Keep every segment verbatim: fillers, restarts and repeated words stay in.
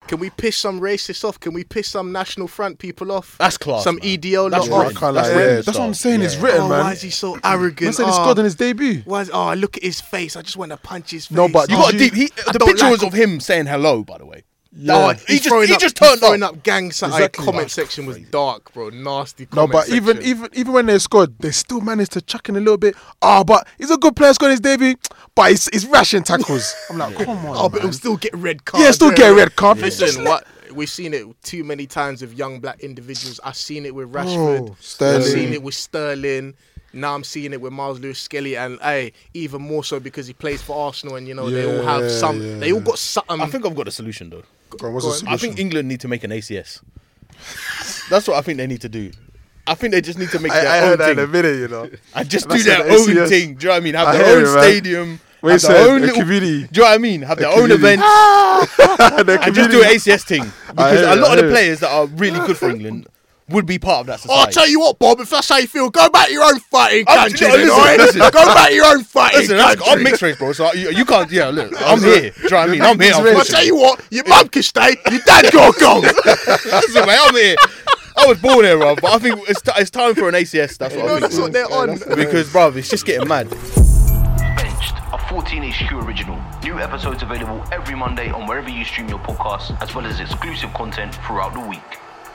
Can we piss some racists off? Can we piss some National Front people off? That's class. Some man. E D O That's lot written. off. That's, yeah, written. yeah, that's what I'm saying. Yeah. It's written, Oh, man. why is he so arrogant? I said he oh, scored in his debut. Why is, oh, look at his face. I just want to punch his face. No, but You oh, got a deep. He, I the don't picture like was of him saying hello. By the way. Yeah. Oh, he he's just throwing he up, just he's turned throwing up. up gang sign. Exactly. Comment That's section was crazy. dark, bro. Nasty No, comment but even section. even even when they scored, they still managed to chuck in a little bit. Oh, but he's a good player scoring his debut. But he's, he's rashing tackles. I'm like, come on, Oh, but man. he'll still get red cards. Yeah, still get a red card. Listen, what we've seen it too many times with young black individuals. I've seen it with Rashford. Oh, Sterling. I've seen it with Sterling. Now I'm seeing it with Miles Lewis Skelly, and hey, even more so because he plays for Arsenal, and you know they all have Yeah, some. yeah, they all yeah. got something. I think I've got a solution though. Go on, what's Go the on. solution? I think England need to make an A C S. That's what I think they need to do. I think they just need to make I, their I own heard that in thing a minute, you know. and just That's do their an own A C S. thing. Do you know what I mean? Have I their hear own you, man. stadium. What have you their said, own a little. community. Do you know what I mean? Have their own community. events The and just community. do an A C S thing because hear a you, lot I of the hear you. players that are really good for England would be part of that Oh, society. I'll tell you what, Bob. If that's how you feel, go back to your own fighting I'm- country. no, then, listen, alright? listen. Go back to your own fighting Listen, that's, country. I'm mixed race, bro. So you, you can't. Yeah, look, I'm here. Do you know what I mean? I'm here. Mixed race. I'll tell unfortunately. you what. Your mum can stay. Your dad got go. Listen, mate, I'm here. I was born here, bro. But I think it's, t- it's time for an A C S. That's what You know I think. that's what they're on. Because, bro, it's just getting mad. Benched, a fourteen H Q original. New episodes available every Monday on wherever you stream your podcasts, as well as exclusive content throughout the week.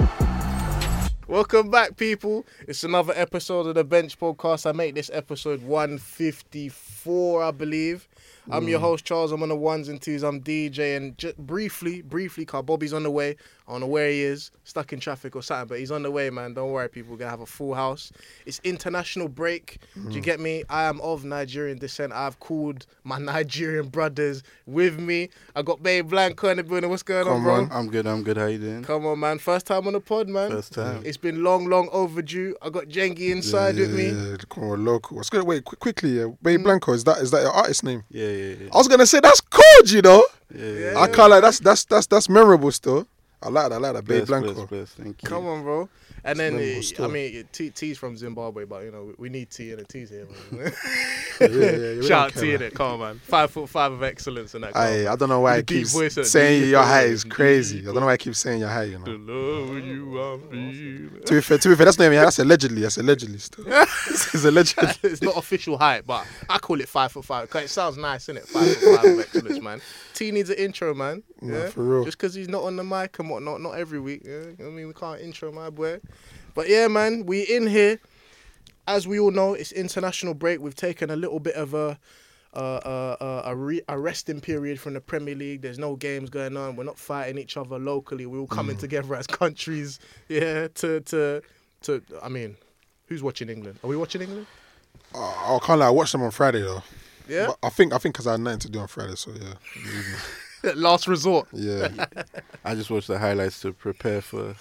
Welcome back, people. It's another episode of the Bench Podcast. I make this episode one fifty-four, I believe. I'm your host, Charles. I'm on the ones and twos. I'm D J. And just briefly, briefly, because Bobby's on the way. I don't know where he is, stuck in traffic or something, but he's on the way, man. Don't worry, people. We're going to have a full house. It's international break. Do you get me? I am of Nigerian descent. I've called my Nigerian brothers with me. I got Babe Blanco in the building. What's going on, Come bro? on, I'm good, I'm good. How you doing? Come on, man. First time on the pod, man. First time. It's been long, long overdue. I got Jengi inside yeah, with me. Yeah, come on, local. What's good? Wait, quick, quickly. Yeah. Babe Blanco, is that is that your artist name? Yeah, yeah, yeah. I was gonna say that's cool, you know. yeah, yeah. I can't like that's that's that's that's memorable still. I like that. I like that. Babe Bless, Blanco. bless, bless. Thank you. Come on, bro. And then, memorable uh, I still. mean, T, T's from Zimbabwe, but, you know, we need T and a T's here, man. Yeah, yeah, yeah, we Shout out don't T care, in it. Come on, man. Five foot five of excellence and that. come on, Aye, man. I don't know why I The deep keep voice at saying deep your height voice, is crazy. deep I don't know why I keep saying your height, you know. The love you are feeling. To be fair, to be fair, that's not even that's allegedly. That's allegedly still. It's allegedly. It's not official height, but I call it five foot five. 'Cause it sounds nice, innit? Five foot five of excellence, man. T needs an intro, man. Nah, Yeah? for real. Just because he's not on the mic and whatnot, not every week. Yeah? I mean, we can't intro my boy. But yeah, man, we in here. As we all know, it's international break. We've taken a little bit of a uh, uh, uh, a, re- a resting period from the Premier League. There's no games going on. We're not fighting each other locally. We're all coming together as countries. Yeah, to to to. I mean, who's watching England? Are we watching England? Oh, I can't lie. I watched them on Friday though. Yeah. But I think I think because I had nothing to do on Friday, so yeah. Last resort. Yeah. I just watched the highlights to prepare for.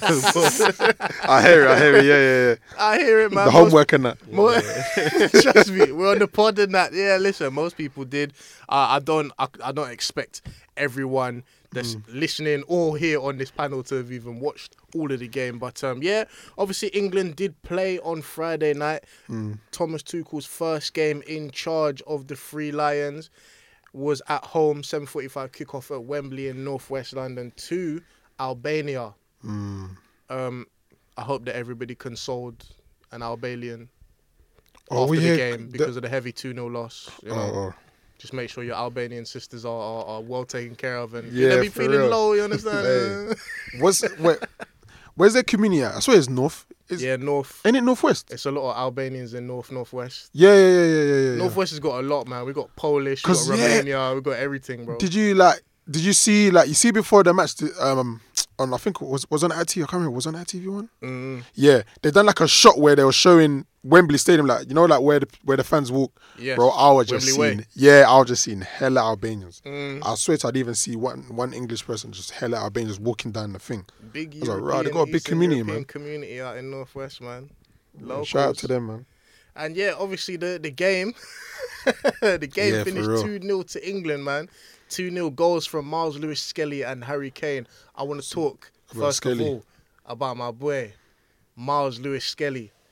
I hear it. I hear it. Yeah, yeah, yeah. I hear it, man. The Most- homework and that. Mo- Trust me, we're on the pod and that. Yeah, listen, most people did. Uh, I don't. I, I don't expect everyone that's listening or here on this panel to have even watched all of the game. But um, yeah, obviously England did play on Friday night. Thomas Tuchel's first game in charge of the Three Lions was at home. seven forty-five kickoff at Wembley in northwest London to Albania. Um, I hope that everybody consoled an Albanian Oh, after we the hear game the- because of the heavy two nil loss. You know, Oh, oh. just make sure your Albanian sisters are, are, are well taken care of and Yeah, you never be for feeling real. low. You understand? What's where? Where's their community at? I swear it's north. Is, yeah, north. Ain't it northwest? It's a lot of Albanians in north northwest. Yeah, yeah, yeah, yeah, yeah, yeah. Northwest has got a lot, man. We got Polish, we 'Cause, got yeah. Romania, we got everything, bro. Did you like? Did you see like you see before the match? Um, on I think it was was on I T V. I can't remember. Was it on I T V one? Mm. Yeah, they done like a shot where they were showing Wembley Stadium, like you know, like where the where the fans walk. Yes. Bro, I was just Wembley seeing, Way. yeah, I was just seeing hella Albanians. Mm. I swear to I'd even see one one English person just hella Albanians walking down the thing. Big I was like, European, right, they got a big Eastern community, European man. community out in northwest, man. Locals. Shout out to them, man. And yeah, obviously the the game, the game Yeah, for finished real. two nil to England, man. two nil goals from Miles Lewis Skelly and Harry Kane. I want to talk About first Skelly. of all about my boy, Miles Lewis Skelly.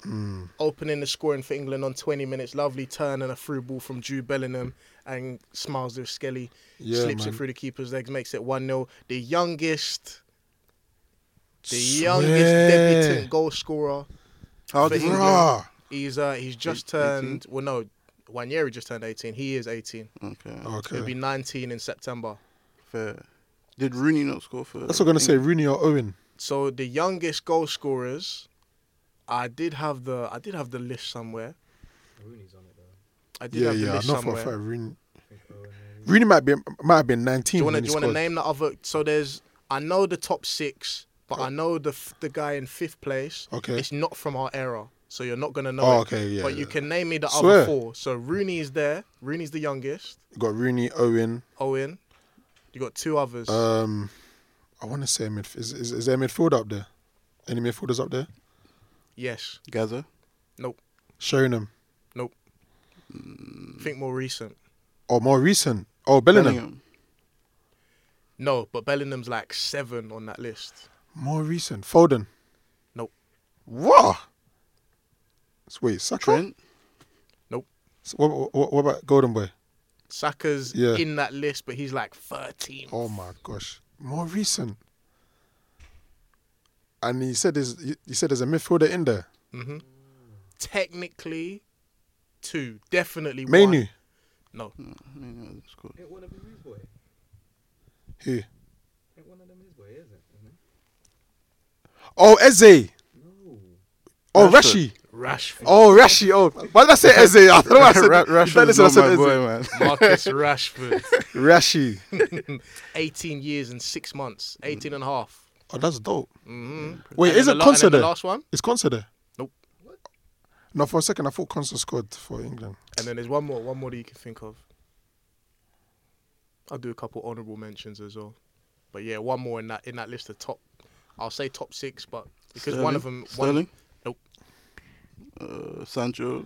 Mm. Opening the scoring for England on twenty minutes. Lovely turn and a through ball from Jude Bellingham. And smiles with Skelly. Yeah, slips man. it through the keeper's legs. Makes it one nil. The youngest... The Swear. youngest debutant goal scorer. How For old is he? England. Bruh. He's uh he's just Eight- eighteen? turned... Well, no. Wanyeri just turned eighteen. He is eighteen. Okay, Okay. He'll be nineteen in September. fair. Did Rooney not score for? That's what I'm gonna say. Rooney or Owen. So the youngest goal scorers, I did have the I did have the list somewhere. Rooney's on it though. I did Yeah, have the yeah. I list know for a somewhere. fact Rooney. I think Owen maybe. Rooney might be might have been Do nineteen you want to when do he you want to scored. name the other? So there's I know the top six, but I know the f- the guy in fifth place. Okay. It's not from our era, so you're not gonna know. Oh, it. okay, yeah, But you yeah. can name me the Swear. other four. So Rooney is there. Rooney's the youngest. You got Rooney, Owen. Owen. You got two others. Um, I want to say midf- is, is is there a midfielder up there? Any midfielders up there? yes. Gaza. Sheringham. Think more recent. Or more recent? Oh, Bellingham. Bellingham. No, but Bellingham's like seven on that list. More recent. Foden. Nope. What? Wait, Saka? Trent. So what, what, what about Golden Boy? Saka's Yeah. in that list, but he's like thirteen. Oh my gosh, more recent. And he said there's he he said there's a midfielder in there. hmm Technically, two. Definitely Manu. one. No. I mean, yeah, that's cool. Ain't one of them his boy? Who? Ain't one of them his boy, is it? Isn't it? Oh, Eze. No. Oh, Rashford. Rashi. Rashford. Oh, Rashi. Oh, why did I say Eze? I don't know why I said Ra- you better Rashford's listen, I not said my Eze. boy, man. Marcus Rashford. Rashi. eighteen years and six months. eighteen and a half. Oh, that's dope. Mm-hmm. Wait, And is then it the la- and Consa then the there? last one? Is Consa there? Nope. No, for a second I thought Consa scored for England. And then there's one more. One more that you can think of. I'll do a couple honourable mentions as well. But yeah, one more in that in that list of top. I'll say top six, but because one of them. Sterling. Nope. Uh, Sancho.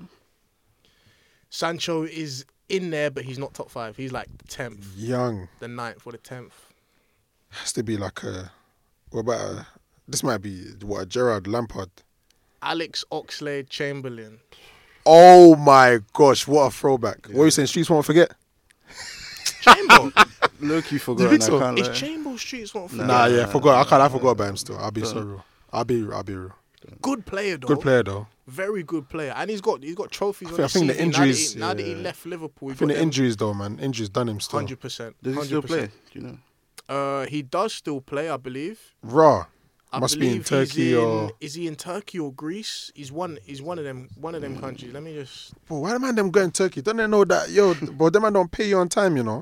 Sancho is in there, but he's not top five. He's like the tenth, Young. the ninth, or the tenth. Has to be like a. What about a, this? Might be what a Gerard Lampard. Alex Oxlade-Chamberlain. Oh my gosh! What a throwback! What are you saying? Streets won't forget. Chamber. Look, you Do you forgot. think I so? can't Is lie. Chamber Streets one for Nah. Nah, yeah, nah, forgot. I can't. I nah, forgot about him. Still, I'll be Don't. so real. I'll be. I'll be real. Good player though. Good player though. Very good player, and he's got he's got trophies I on think- his I think the C V. injuries, Now that he, now that yeah. he left Liverpool, I he think got the injuries though, man. Injuries done him still. hundred percent. Does he still play? Do you know? Uh, he does still play, I believe. Raw. I Must be in believe he's Turkey in- or- is he in Turkey or Greece? He's one. He's one of them. One of them countries. Let me just. Bro, why the man them going Turkey? Don't they know that yo? Bro, them man don't pay you on time, you know.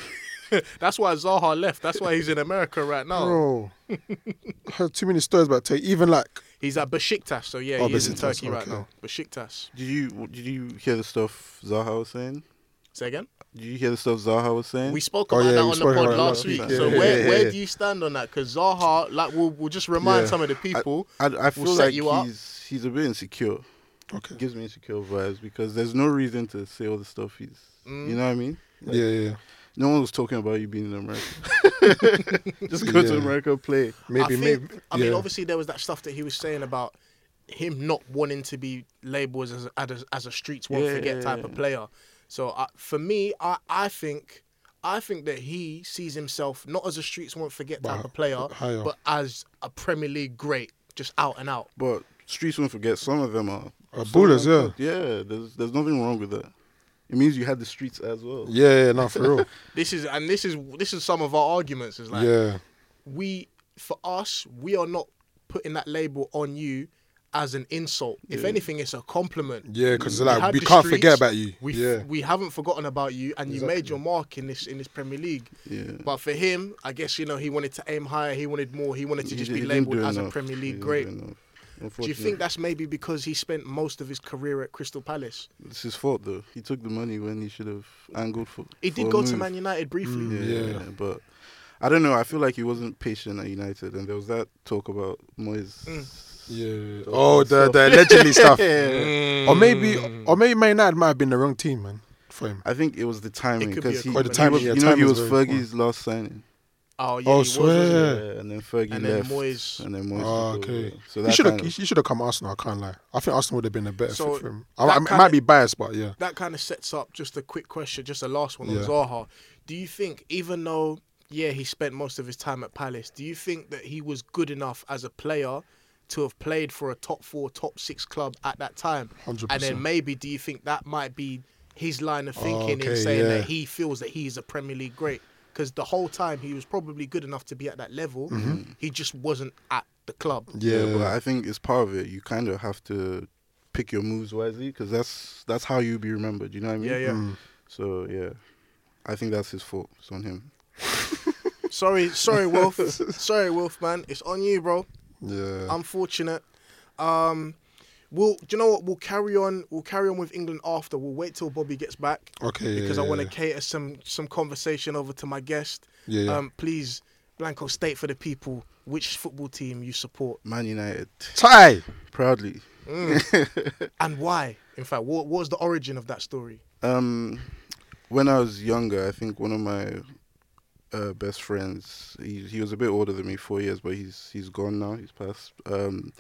That's why Zaha left. That's why he's in America right now. Bro, I heard too many stories about Turkey. Even like, He's at Besiktas, so yeah, Oh, he is in Besiktas, Turkey right okay. now. Besiktas. Did you did you hear the stuff Zaha was saying? Say again. Did you hear the stuff Zaha was saying? We spoke Oh, about yeah, that we on the spoke pod about it last last week. week. So Yeah, where yeah, where yeah. do you stand on that? Because Zaha, like, we'll we'll just remind Yeah. some of the people. I, I feel We'll set like you up. he's he's a bit insecure. okay, Gives me insecure vibes because there's no reason to say all the stuff he's. Mm. You know what I mean? yeah, yeah, yeah. No one was talking about you being in America. Just go to Yeah. America, play. Maybe, I think, maybe. I yeah. mean, obviously there was that stuff that he was saying about him not wanting to be labelled as a, as a, as a streets won't Yeah, forget yeah, type yeah. of player. So uh, for me, I, I think I think that he sees himself not as a streets won't forget type But of player, higher. but as a Premier League great, just out and out. But streets won't forget. Some of them are. Uh, some ballers, are yeah. good. Yeah, there's there's nothing wrong with that. It means you had the streets as well. Yeah, yeah, no, for real. This is and this is this is some of our arguments. Is like yeah, we for us, we are not putting that label on you as an insult. If Yeah. anything, it's a compliment. yeah, because We like had we the can't streets, forget about you. We yeah, we haven't forgotten about you, and you made Exactly. your mark in this in this Premier League. Yeah. But for him, I guess you know he wanted to aim higher. He wanted more. He wanted to He just di- be he didn't labelled do as a enough. Premier He League didn't great. do enough, Do you unfortunately. think that's maybe because he spent most of his career at Crystal Palace? It's his fault though. He took the money when he should have angled for. He for did a go to move. Man United briefly. Mm. Yeah, Yeah. yeah, but I don't know. I feel like he wasn't patient at United, and there was that talk about Moyes. Mm. yeah. So- Oh, the so- the allegedly stuff. Yeah. Or maybe, or maybe Man United might have been the wrong team, man, for him. I think it was the timing It could be because a he, Or the he timing, was, yeah, you know, he timing's was very Fergie's last signing. Oh, yeah, Oh, he was, wasn't he? swear. Yeah, and then Fergie And then left. Moyes. And then Moyes. Oh, took okay. over. So He that should have. kind of, He should have come Arsenal. I can't lie. I think Arsenal would have been a better So fit for him. I, that I, it kinda- might be biased, but yeah. That kind of sets up just a quick question, just a last one on Yeah. Zaha. Do you think, even though, yeah, he spent most of his time at Palace, do you think that he was good enough as a player to have played for a top four, top six club at that time? one hundred And percent. then maybe, do you think that might be his line of thinking in Okay, saying yeah. that he feels that he's a Premier League great? Because the whole time he was probably good enough to be at that level, he just wasn't at the club. yeah, Yeah. but I think it's part of it. You kind of have to pick your moves wisely because that's that's how you'll be remembered. You know what I mean? Yeah, yeah. Mm. So yeah, I think that's his fault. It's on him. Sorry, sorry, Wolf. sorry, Wolf, man. It's on you, bro. Yeah. Unfortunate. Um, we'll. Do you know what? We'll carry on. We'll carry on with England after. We'll wait till Bobby gets back okay. Yeah, because I yeah, want to yeah. cater some some conversation over to my guest. Yeah, yeah. Um, please, Blanco, state for the people which football team you support Man United, Ty. proudly. and why. In fact, what, what was the origin of that story? Um, when I was younger, I think one of my uh, best friends, he he was a bit older than me, four years, but he's he's gone now. He's passed. Um,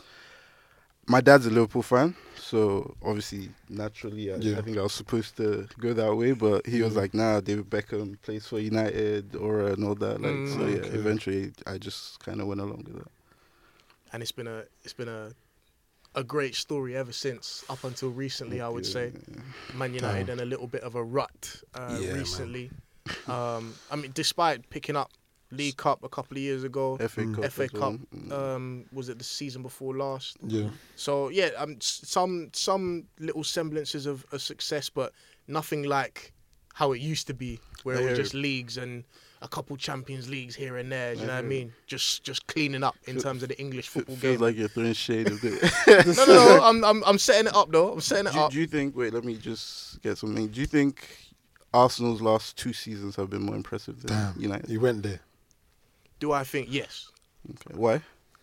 my dad's a Liverpool fan, so obviously, naturally, I, Yeah. I think I was supposed to go that way. But he was like, "Nah, David Beckham plays for United, or and all that." Like, Mm, so yeah, okay. eventually, I just kind of went along with that. And it's been a it's been a a great story ever since, up until recently, I would say. Man United in a little bit of a rut uh, Yeah, man. recently. Um, I mean, despite picking up League Cup a couple of years ago, F A Cup. F A as Cup, well. Mm. um, was it the season before last? Yeah. So yeah, um, s- some some little semblances of a success, but nothing like how it used to be, where I it was hear just leagues and a couple Champions Leagues here and there. Do you I know what I hear mean? Just just cleaning up in Fe- terms of the English F- football feels game. like you're throwing shade a bit. no, no, no. I'm I'm I'm setting it up though. I'm setting it do, up. do you think? Wait, let me just get something. Do you think Arsenal's last two seasons have been more impressive than Damn. United? He went there. Do I think yes? Okay. Why?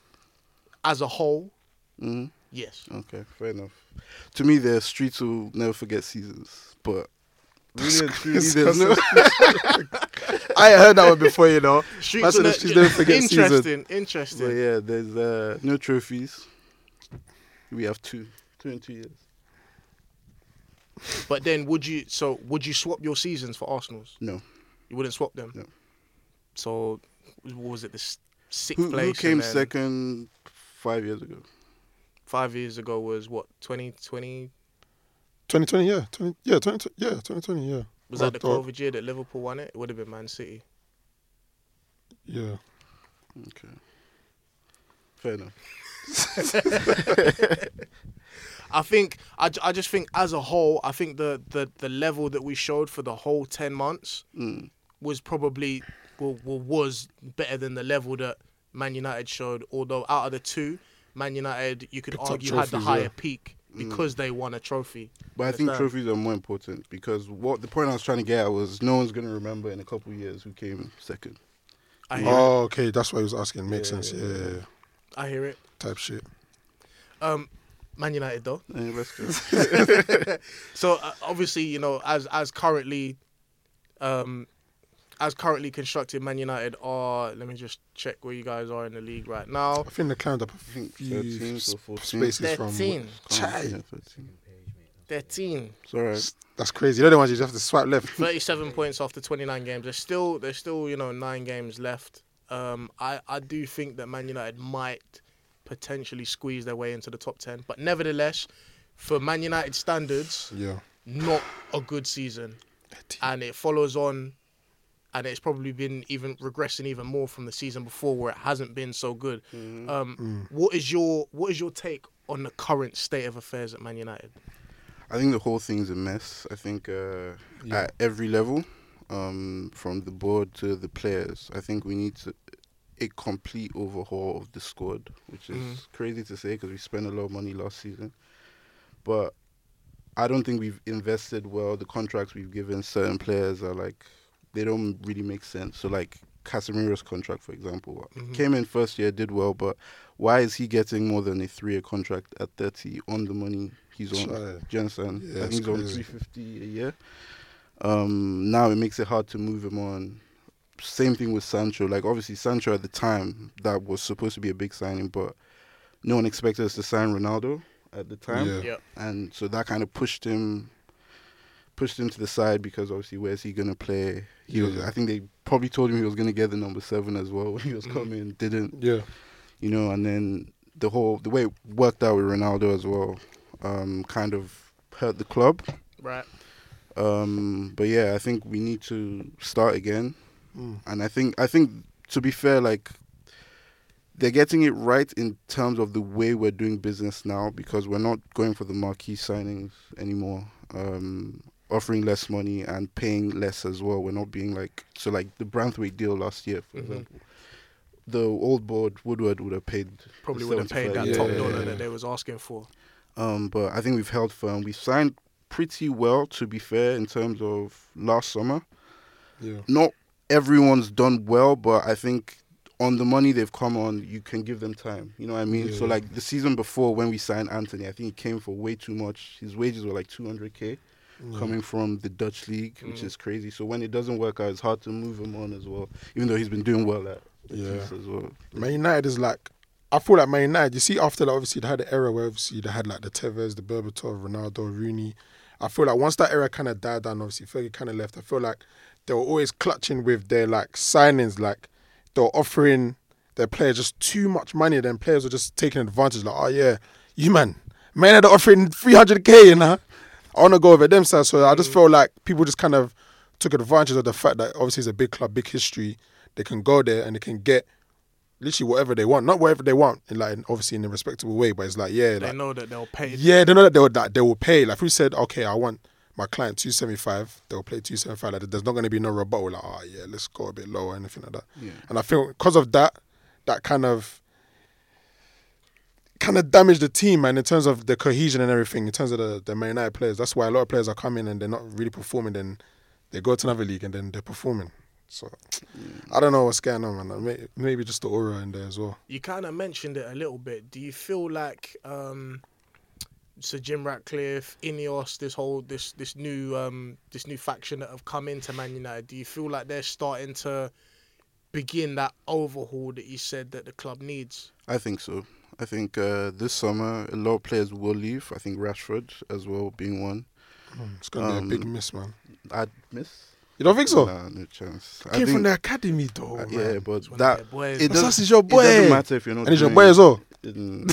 As a whole, hmm yes. Okay, fair enough. To me, the streets will never forget seasons, but really and truly, there's no. I ain't heard that one before, you know. Man Streets said of the the- streets never forget season. interesting, interesting. But yeah, there's uh, no trophies. We have two, two in two years. But then, would you? So, would you swap your seasons for Arsenal's? No. You wouldn't swap them. No. So, what was it the s- sixth Who, place? who came and then second five years ago? Five years ago was what? Twenty twenty. twenty twenty, yeah. twenty, yeah, twenty, yeah, twenty twenty, yeah. Was Or- that the or- COVID year that Liverpool won it? It would have been Man City. Yeah. Okay. Fair enough. I think I, j- I just think as a whole, I think the, the, the level that we showed for the whole ten months Mm. was probably well, well was better than the level that Man United showed. Although out of the two, Man United you could Picked up argue had the trophies, higher yeah. peak because they won a trophy. But I think Understand? trophies are more important because what the point I was trying to get at was no one's going to remember in a couple of years who came second. I hear it. Oh, okay. That's what he was asking. Makes Yeah, sense. yeah, Yeah, yeah. yeah, yeah. I hear it. Type shit. Um, Man United though. Eh, let's go. So uh, obviously, you know, as as currently, um, as currently constructed, Man United are. Let me just check where you guys are in the league right now. I think they climbed up a I think few thirteenth or s- fourteenth. spaces from. Thirteen. Chai. Yeah, thirteen. Thirteen. It's all right. That's crazy. They're the ones you just have to swipe left. Thirty-seven points after twenty-nine games. There's still there's still you know nine games left. Um, I I do think that Man United might potentially squeeze their way into the top ten, but nevertheless, for Man United standards, Yeah. not a good season. And it follows on, and it's probably been even regressing even more from the season before, where it hasn't been so good. Um, What is your what is your take on the current state of affairs at Man United? I think the whole thing's a mess. I think uh, Yeah. at every level, um, from the board to the players, I think we need to, a complete overhaul of the squad, which is Mhm. crazy to say because we spent a lot of money last season. But I don't think we've invested well. The contracts we've given certain players are like, they don't really make sense. So like Casemiro's contract, for example, Mhm. came in first year, did well, but why is he getting more than a three-year contract at thirty on the money he's on? Chai. Jensen, Yeah, I think it's he's on crazy. three fifty a year. Um, now it makes it hard to move him on. same thing with Sancho. Like obviously Sancho at the time that was supposed to be a big signing, but no one expected us to sign Ronaldo at the time, Yeah. Yep. and so that kind of pushed him pushed him to the side because obviously where's he gonna play? He was. Yeah. I think they probably told him he was gonna get the number seven as well when he was coming. Didn't. Yeah. You know, and then the whole the way it worked out with Ronaldo as well, um, kind of hurt the club. Right. Um, but yeah, I think we need to start again, Mm. and I think I think to be fair, like they're getting it right in terms of the way we're doing business now because we're not going for the marquee signings anymore. Um, offering less money and paying less as well. We're not being like so like the Branthwaite deal last year, for Mhm. example. The old board Woodward would have paid Probably the would have paid that seventy-five. top Yeah, dollar yeah, yeah. that they was asking for. Um, but I think we've held firm. We signed pretty well, to be fair, in terms of last summer. Yeah. Not everyone's done well, but I think on the money they've come on, you can give them time. You know what I mean? So Yeah. like the season before when we signed Anthony, I think he came for way too much. His wages were like two hundred k Mm. coming from the Dutch league, which Mm. is crazy. So when it doesn't work out, it's hard to move him on as well, even though he's been doing well at Yeah. Betis as well. Man United is like, I feel like Man United, you see after that, obviously they had the era where obviously they had like the Tevez, the Berbatov, Ronaldo, Rooney. I feel like once that era kind of died down, obviously Fergie kind of left, I feel like they were always clutching with their like signings, like they were offering their players just too much money, then players were just taking advantage, like, oh yeah, you man, Man United are offering three hundred k, you know? I want to go over them side, so I just felt like people just kind of took advantage of the fact that obviously it's a big club, big history. They can go there and they can get literally whatever they want, not whatever they want, in like obviously in a respectable way, but it's like yeah, They like, know that they'll pay. yeah, they know that they will that they will pay. Like if we said, okay, I want my client two seventy five, they'll play two seventy five. Like there's not going to be no rebuttal. Like oh yeah, let's go a bit lower or anything like that. Yeah. And I feel because of that, that kind of kind of damaged the team, man, in terms of the cohesion and everything, in terms of the, the Man United players. That's why a lot of players are coming and they're not really performing. Then they go to another league and then they're performing. So I don't know what's going on, man. May- Maybe just the aura in there as well. You kind of mentioned it a little bit. Do you feel like um, Sir Jim Ratcliffe, Ineos, this whole this this new um, this new faction that have come into Man United? Do you feel like they're starting to begin that overhaul that you said that the club needs? I think so. I think uh, this summer a lot of players will leave. I think Rashford as well being one. It's going to Um, be a big miss, man. I'd miss. You don't think so? Nah, no chance. I Came think, from the academy, though. uh, man. yeah, but It's one of that their boys. it, But does, Sass is your it doesn't boy. matter if you're not. And he's your doing boy as well. Mm.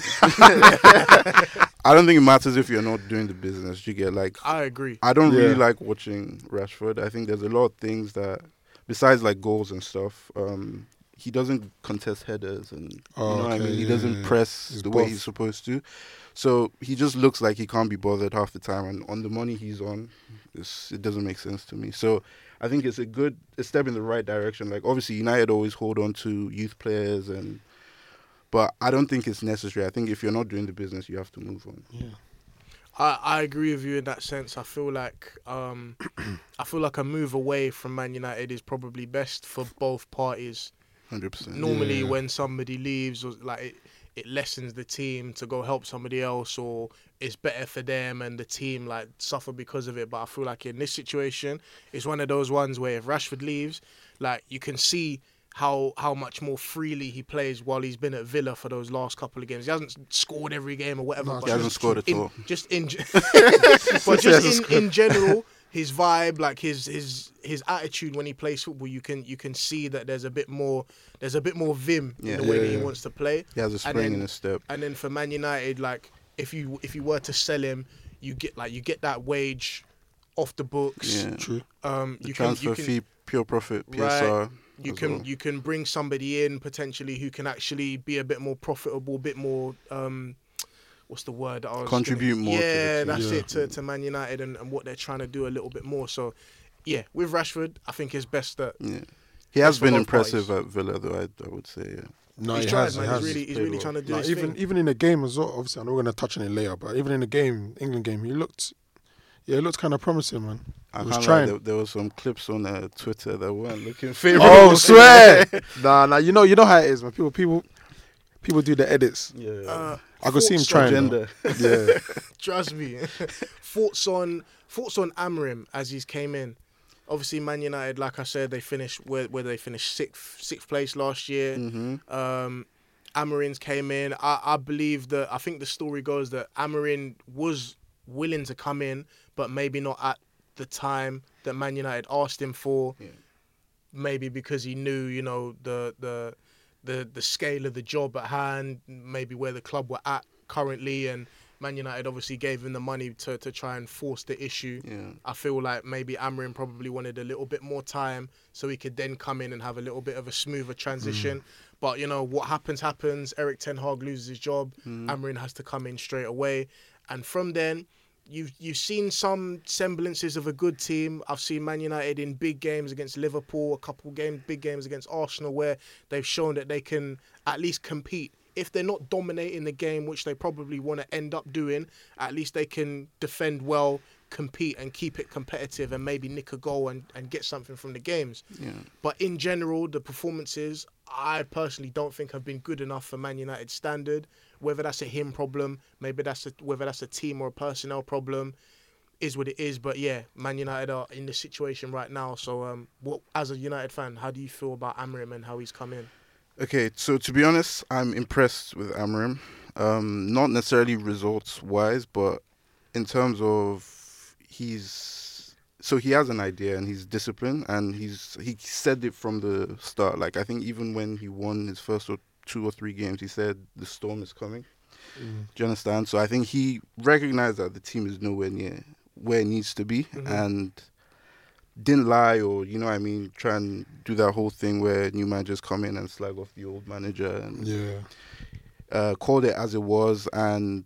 I don't think it matters if you're not doing the business. You get like I agree. I don't really Yeah. like watching Rashford. I think there's a lot of things that, besides like goals and stuff, um, he doesn't contest headers and Oh, you know what I okay, mean. He yeah, doesn't yeah. press He's the way buff. he's supposed to. So he just looks like he can't be bothered half the time. And on the money he's on, it's, it doesn't make sense to me. So I think it's a good a step in the right direction. Like obviously United always hold on to youth players and. But I don't think it's necessary. I think if you're not doing the business, you have to move on. Yeah. I, I agree with you in that sense. I feel like um, I feel like a move away from Man United is probably best for both parties. one hundred percent. Normally, Yeah. when somebody leaves, or like it, it lessens the team to go help somebody else, or it's better for them and the team like suffer because of it. But I feel like in this situation, it's one of those ones where if Rashford leaves, like you can see how how much more freely he plays while he's been at Villa for those last couple of games. He hasn't scored every game or whatever. No, but He hasn't just scored at in, all. Just in, but just in, in general, his vibe, like his his his attitude when he plays football, you can you can see that there's a bit more there's a bit more vim Yeah. in the way Yeah, that he yeah. wants to play. He has a And spring then- in his step. And then for Man United, like if you if you were to sell him, you get like you get that wage off the books. Yeah. True. Um, The you can transfer you can fee, pure profit, P S R. you as can well. you can bring somebody in potentially who can actually be a bit more profitable, a bit more um, what's the word? that I was Contribute gonna, more to the Yeah, team. that's Yeah. it to, to Man United and, and what they're trying to do a little bit more. So, yeah, with Rashford, I think it's best that Yeah. He has That's for been both impressive parties. at Villa, though, I, I would say, yeah. No, He's he tried, has, man. he He's has. really- he's played really well. trying to do Like, his even thing. even in the game as well. Obviously, I know we're gonna touch on it later, but even in the game, England game, he looked, yeah, he looked kind of promising, man. I He was can't trying. lie, there, there was some clips on uh, Twitter that weren't looking favourable. Oh, swear! nah, nah, you know, you know how it is, man. People, people, people do the edits. Yeah. uh, I could see him thoughts trying. on- though. Agenda. Yeah, Trust me. thoughts on thoughts on Amrim as he's came in. Obviously, Man United, like I said, they finished where where they finished sixth sixth place last year. Mm-hmm. Um, Amorim's came in. I, I believe that I think the story goes that Amorim was willing to come in, but maybe not at the time that Man United asked him for. Yeah. Maybe because he knew, you know, the the the the scale of the job at hand, maybe where the club were at currently, and Man United obviously gave him the money to, to try and force the issue. Yeah. I feel like maybe Amorim probably wanted a little bit more time so he could then come in and have a little bit of a smoother transition. Mm. But, you know, what happens, happens. Eric Ten Hag loses his job. Mm. Amorim has to come in straight away. And from then, you've, you've seen some semblances of a good team. I've seen Man United in big games against Liverpool, a couple game, big games against Arsenal where they've shown that they can at least compete. If they're not dominating the game, which they probably want to end up doing, at least they can defend well, compete and keep it competitive and maybe nick a goal and, and get something from the games. Yeah. But in general, the performances, I personally don't think have been good enough for Man United standard. Whether that's a him problem, maybe that's a, whether that's a team or a personnel problem, is what it is. But yeah, Man United are in this situation right now. So um, what, as a United fan, how do you feel about Amorim and how he's come in? Okay, so to be honest, I'm impressed with Amorim. Um, not necessarily results-wise, but in terms of he's... So he has an idea and he's disciplined and he's he said it from the start. Like, I think even when he won his first or two or three games, he said the storm is coming. Mm. Do you understand? So I think he recognized that the team is nowhere near where it needs to be mm-hmm. and didn't lie or, you know what I mean, try and do that whole thing where new managers come in and slag off the old manager and yeah. uh, called it as it was. And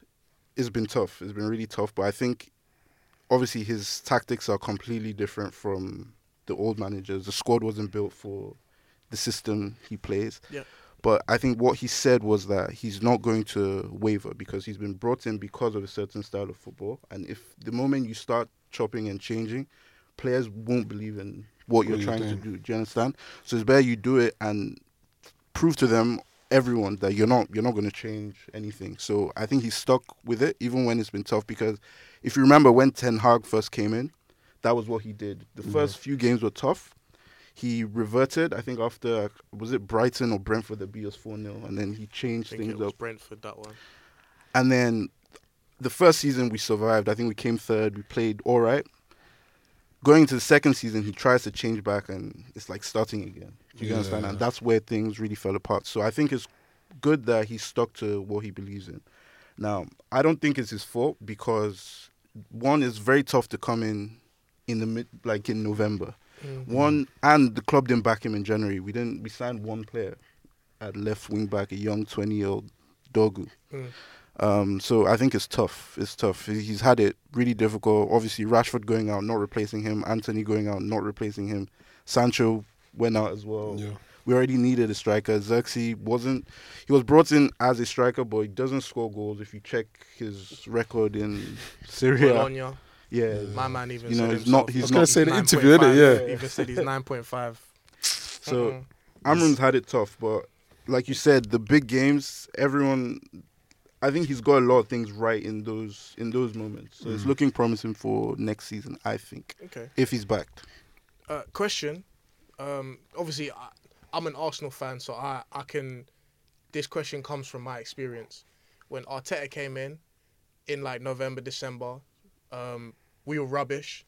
it's been tough. It's been really tough. But I think, obviously, his tactics are completely different from the old managers. The squad wasn't built for the system he plays. Yeah. But I think what he said was that he's not going to waver because he's been brought in because of a certain style of football. And if the moment you start chopping and changing, players won't believe in what, what you're trying to do. Do you understand? So it's better you do it and prove to them, everyone, that you're not you're not going to change anything. So I think he's stuck with it, even when it's been tough. Because if you remember when Ten Hag first came in, that was what he did. The mm-hmm. first few games were tough. He reverted, I think, after, was it Brighton or Brentford that beat us four nil, and then he changed I think things it was up. Brentford, that one. And then the first season we survived. I think we came third. We played all right. Going into the second season, he tries to change back, and it's like starting again. Do you yeah. understand? And that's where things really fell apart. So I think it's good that he stuck to what he believes in. Now, I don't think it's his fault because, one, it's very tough to come in in the mid, like in November. Mm-hmm. One, and the club didn't back him in January. We didn't. We signed one player at left wing back, a young twenty-year-old Dogu. Mm. Um, so I think it's tough. It's tough. He's had it really difficult. Obviously, Rashford going out, not replacing him. Anthony going out, not replacing him. Sancho went out as well. Yeah. We already needed a striker. Xerxes wasn't... He was brought in as a striker, but he doesn't score goals. If you check his record in Syria... Bologna. Yeah. My man even you know, said he's not, he's I was going to say the interview, innit? Yeah. He even said he's nine point five. So, mm-hmm. Amorim's had it tough, but like you said, the big games, everyone... I think he's got a lot of things right in those in those moments. So mm. it's looking promising for next season, I think. Okay. If he's backed. Uh, question. Um, obviously, I, I'm an Arsenal fan, so I, I can... This question comes from my experience. When Arteta came in, in like November, December, um, we were rubbish.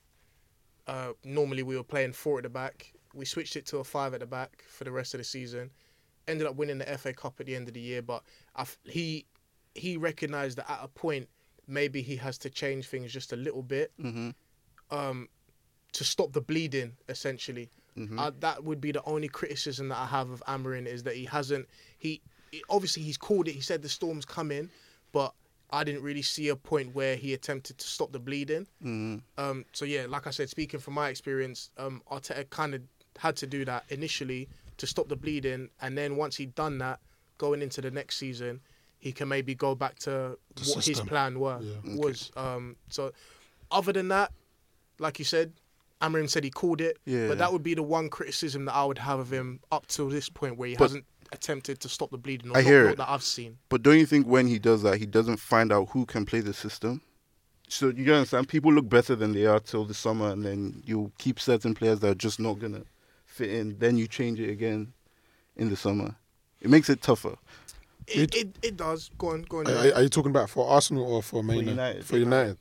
Uh, normally, we were playing four at the back. We switched it to a five at the back for the rest of the season. Ended up winning the F A Cup at the end of the year, but I, he... he recognised that at a point, maybe he has to change things just a little bit mm-hmm. um, to stop the bleeding, essentially. Mm-hmm. Uh, that would be the only criticism that I have of Amorim, is that he hasn't... He obviously, he's called it. He said the storm's coming, but I didn't really see a point where he attempted to stop the bleeding. Mm-hmm. Um, so, yeah, like I said, speaking from my experience, um, Arteta kind of had to do that initially to stop the bleeding, and then once he'd done that, going into the next season... he can maybe go back to the what system. his plan were, yeah. was. Okay. Um, so, other than that, like you said, Amorim said he called it, yeah. but that would be the one criticism that I would have of him up to this point, where he but hasn't attempted to stop the bleeding. Or I not, hear not it. that I've seen. But don't you think when he does that, he doesn't find out who can play the system? So you understand? People look better than they are till the summer, and then you keep certain players that are just not gonna fit in. Then you change it again in the summer. It makes it tougher. It, it it does. Go on, go on. Are, Johnny. are, are you talking about for Arsenal or for Man United? United. For United.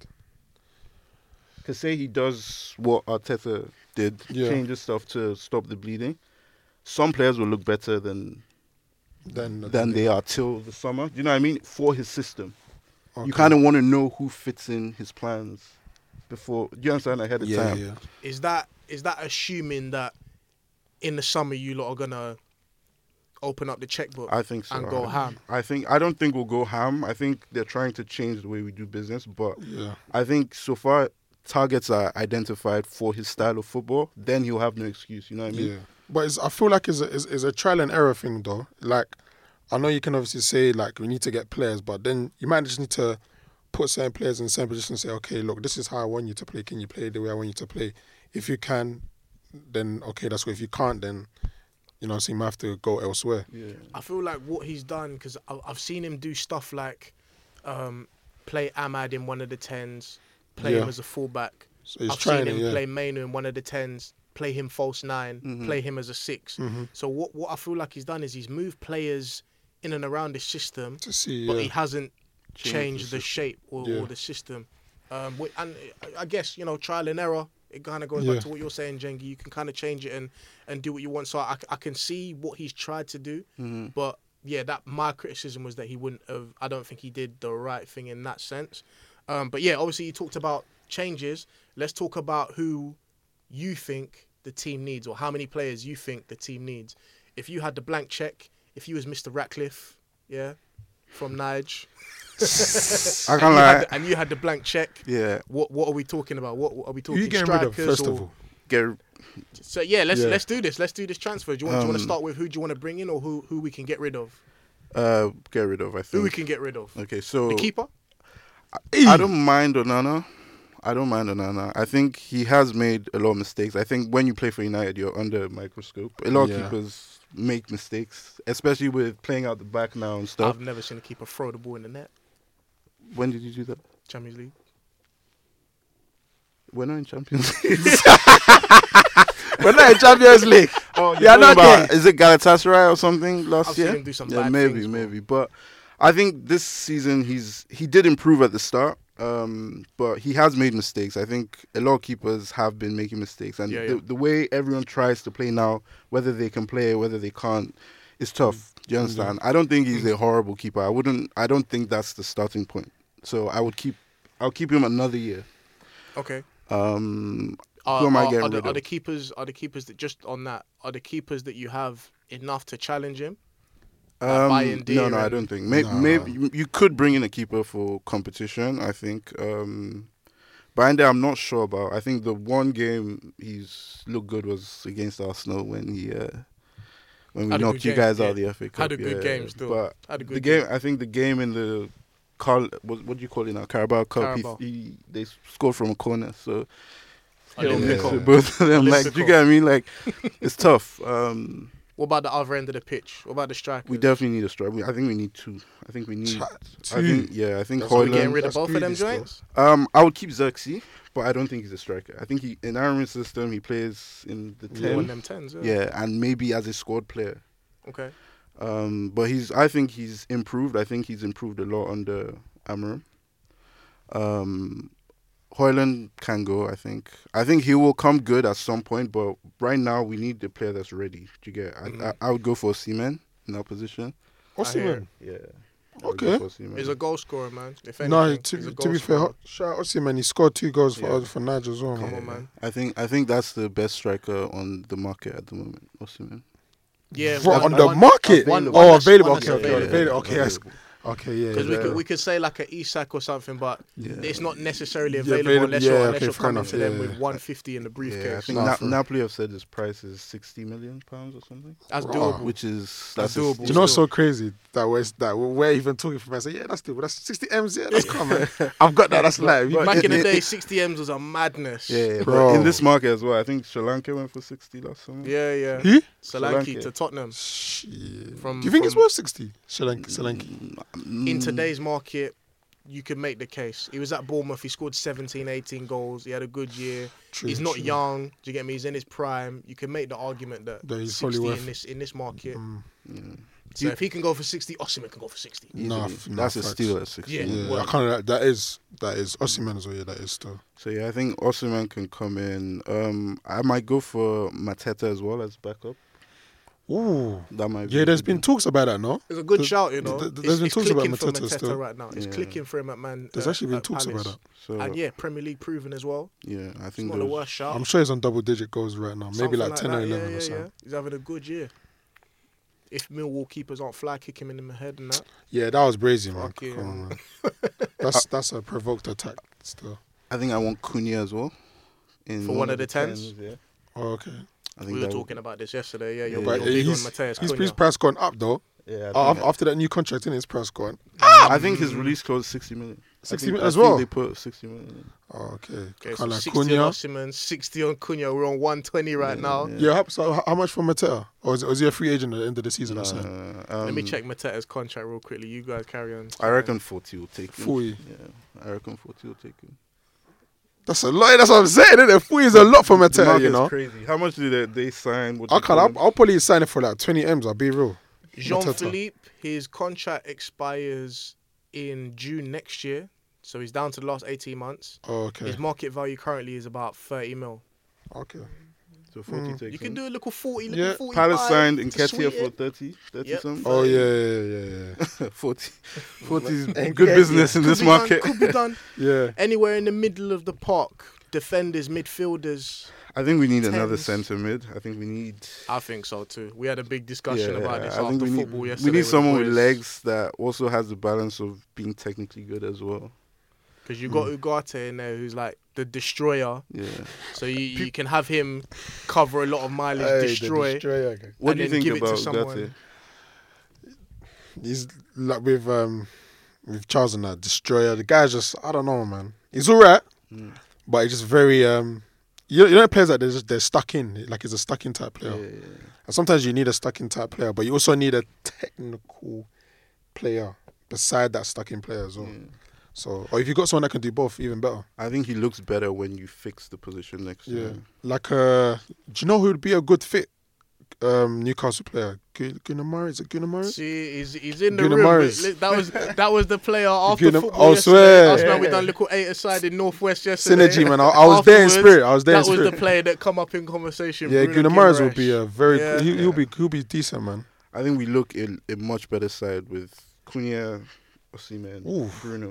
Cause say he does what Arteta did, Yeah. changes stuff to stop the bleeding. Some players will look better than Then than they are till the summer. Do you know what I mean? For his system, Okay. you kind of want to know who fits in his plans before. Do you understand? Ahead of yeah, time. yeah. Is that is that assuming that in the summer you lot are gonna open up the checkbook I think so. and go I, ham? I think I don't think we'll go ham. I think they're trying to change the way we do business, but Yeah. I think so far targets are identified for his style of football. Then he'll have no excuse. You know what I mean? Yeah, but it's, I feel like it's a, it's, it's a trial and error thing though. Like, I know you can obviously say like we need to get players, but then you might just need to put certain players in certain positions and say, okay, look, this is how I want you to play. Can you play the way I want you to play? If you can, then okay, that's good. If you can't, then you know, so you might have to go elsewhere. Yeah. I feel like what he's done, because I've seen him do stuff like um, play Ahmad in one of the tens, play Yeah. him as a fullback. So he's I've trying seen it, him yeah. play Mainu in one of the tens, play him false 9 Mhm. play him as a six. Mm-hmm. So what what I feel like he's done is he's moved players in and around the system, To see, but yeah. he hasn't Change changed the the, shape or, Yeah. or the system. Um, wi- and I- I guess, you know, trial and error. It kind of goes Yeah. back to what you're saying, Jengi. You can kind of change it and, and do what you want. So I, I can see what he's tried to do. Mhm. But yeah, that my criticism was that he wouldn't have. I don't think he did the right thing in that sense. Um, but yeah, obviously you talked about changes. Let's talk about who you think the team needs, or how many players you think the team needs. If you had the blank check, if you was Mister Ratcliffe, yeah, from Nige, I and, can't you had lie. the, and you had the blank check, Yeah. what what are we talking about? What, what are we Who talking? you getting rid of strikers first or, of all? Get So yeah, let's Yeah. let's do this. Let's do this transfer. Do you want, do you want to Um, start with who do you want to bring in, or who who we can get rid of? uh get rid of. I Who we think. can get rid of? Okay, so The keeper. I don't mind Onana. I don't mind Onana. I think he has made a lot of mistakes. I think when you play for United, you're under a microscope. A lot Yeah. of keepers make mistakes, especially with playing out the back now and stuff. I've never seen a keeper throw the ball in the net. When did you do that? Champions League. We're not in Champions League. We're not in Champions League. Oh, Yeah, not about, there. is it Galatasaray or something last I've year? seen him do some yeah, bad maybe, things, bro. maybe. But I think this season he's he did improve at the start, um, but he has made mistakes. I think a lot of keepers have been making mistakes, and Yeah, the, yeah. the way everyone tries to play now, whether they can play, whether they can't, is tough. Do you understand? I don't think he's a horrible keeper. I wouldn't. I don't think that's the starting point. So I would keep. I'll keep him another year. Okay. Um, Are, Who am I are- getting are the, rid are of? the keepers? Are the keepers that just on that? Are the keepers that you have enough to challenge him? Like Um, Bayern Deer no, no, I and- don't think. Maybe, No. maybe you- you could bring in a keeper for competition. I think. Um, Binder, I'm not sure about. I think the one game he's looked good was against Arsenal when he uh, when we Had a knocked good you game, guys out yeah. of the F A Cup. Had a good yeah. game still. But Had a good the game, game. I think the game in the Carl, what, what do you call it now? Carabao Cup. Carabao. He, he, they scored from a corner, so. Olympico. Yeah, both of them, like, do Olympico. you get what I mean? Like, it's tough. Um, What about the other end of the pitch? What about the strikers? we definitely need a striker. We- I think we need two. I think we need. Cha- I two. think, yeah, I think That's Are we Hoyland- getting rid of That's both of them greedy still. joints? Um, I would keep Xerxes, but I don't think he's a striker. I think he in Aaron's system he plays in the Yeah, one of ten. them tens. Yeah. Yeah, and maybe as a squad player. Okay. Um, but he's. I think he's improved. I think he's improved a lot under Amarim. Um, Hoyland can go. I think. I think he will come good at some point. But right now we need the player that's ready. Do you get? I, Mhm. I, I would go for Seaman in that position. What's I he hear man? Yeah. Okay. He's a goal scorer, man. If No, anything, to, he's a to goal be fair, scorer. shout out to him, man. He scored two goals for Yeah. for Nigel as well. Come man. on, man. I think I think that's the best striker on the market at the moment. Osimhen. Yeah. For- one- on the one- market. one- oh, one that's- available. one Okay, that's okay, available. available. Okay, yes. Okay, yeah. Because we yeah. could we could say like a Isak or something, but Yeah. it's not necessarily Yeah, available available- unless yeah, you're unless okay, you're fair coming enough, to them yeah, with yeah. one fifty in the Yeah, I briefcase. think Nah, Na- for- Napoli have said his price is sixty million pounds or something, That's Wow. doable. which is That's that's a doable. steal. Do you know what's so crazy? That we're, that we're even talking from. I say, yeah, that's doable. That's sixty M's. Yeah, that's calm, man. I've got that. That's live. but- Back in the it- day, it- sixty M's was a madness. Yeah, yeah, Bro. but in this market as well, I think Sri Lanka went for sixty last summer. yeah, yeah. Who? Solanke Solanke. to Tottenham. Shit. From- Do you think it's from- worth sixty? Sri Lanka. Sri Lanka. Mm, In today's market, you could make the case. He was at Bournemouth. He scored seventeen, eighteen goals. He had a good year. True, he's not true. young. Do you get me? He's in his prime. You can make the argument that, That he's sixty probably worth- in this in this market. Mm. So if he can go for sixty, Osimhen can go for sixty. Nah, Easily. f- nah, That's a facts. steal at sixty. Yeah. Yeah, Well- I can't. That is that is Osimhen as well. Yeah, that is still. So yeah, I think Osimhen can come in. Um, I might go for Mateta as well as backup. Ooh. That might. Yeah, be there's good. been talks about that, no? It's a good Th- shout, you know. th- th- It's- there's been it's talks about clicking for Mateta still. right now. It's Yeah. clicking for him at Man. There's uh, actually been at talks Palace. about that. So And yeah, Premier League proven as well. yeah, I It's think not the those- worst shout. I'm sure he's on double digit goals right now. Maybe Something like ten that. or Yeah, eleven yeah, or something. yeah. He's having a good year. If Millwall keepers aren't fly kicking him in the head and that, Yeah, that was brazy, man. Fuck yeah. Come on, man. That's that's a provoked attack still. I think I want Cunha as well. In For one of the tens? Yeah. Oh, okay. I think we were that would- talking about this yesterday. Yeah, you're, Yeah, But you're big he's, on Mateus he's, Cunha. his price gone up though. Yeah, Uh, I think, after that new contract, in his price gone. I think his release clause is sixty million. I sixty think- million I as think well? They put sixty million. In. Oh, okay. Okay, so Kind of sixty on Cunha. Osimhen, sixty on Cunha. We're on one twenty right Yeah, now. yeah. Yeah. how- So how- how much for Mateta? Or is, or is he a free agent at the end of the season? or Nah, something? um, Let me check Matea's contract real quickly. You guys carry on. I reckon forty will take him. forty. Yeah, I reckon forty will take him. That's a lot. That's what I'm saying. Isn't it? forty is a lot for The Mateta, market's you know. crazy. How much did they, they sign? What I they can't. call I'll, him? I'll probably sign it for like twenty m's. I'll be real. Jean Mateta. Philippe, his contract expires in June next year, so he's down to the last eighteen months. Oh, okay. His market value currently is about thirty mil. Okay. So forty Mm. takes You can him. do a little forty, little Yeah. forty-five. Palace signed to Nketiah sweeten for it. thirty, thirty Yep. something. Oh yeah, yeah, yeah, yeah. forty. forty is Nketiah. good business in Could this be done, market. could be done. Yeah. Anywhere in the middle of the park, defenders, midfielders. I think we need another Tens. centre mid. I think we need. I think so too. We had a big discussion yeah, about this I think after we need, football yesterday. We need with the someone with boys. legs that also has the balance of being technically good as well. Because you got Hmm. Ugarte in there who's like the destroyer. Yeah. So you, you can have him cover a lot of mileage, Hey, the destroy. destroyer guy. What And do you then think give it to about someone. Ugarte? He's like with um with Charles and that destroyer. The guy's just I don't know, man. He's alright, Mm. but he's just very um. You know, you know players that they're just they're stuck in. Like he's a stuck in type player. Yeah, yeah, yeah. And sometimes you need a stuck in type player, but you also need a technical player beside that stuck in player as well. Yeah. So, or if you got someone that can do both, even better. I think he looks better when you fix the position next to Yeah. him. Like, uh, do you know who would be a good fit? Um, Newcastle player, Gun- Gunnar Murray. Is it Gunnar Murray? See, he's, he's in the Gunnar room. Morris. Li- That was that was the player after Gunnar- football oh, yesterday. swear. Us, man, Yeah. we done little eight aside in Northwest yesterday. Synergy, man. I, I was there in Afterwards, spirit. I was there in That was spirit. the player that come up in conversation. Yeah, Bruno Gunnar Murray will Guimaraes. be a very. Yeah. he, he'll be he'll be decent, man. I think we look in a much better side with Cunha, Osimhen, Ooh. Bruno.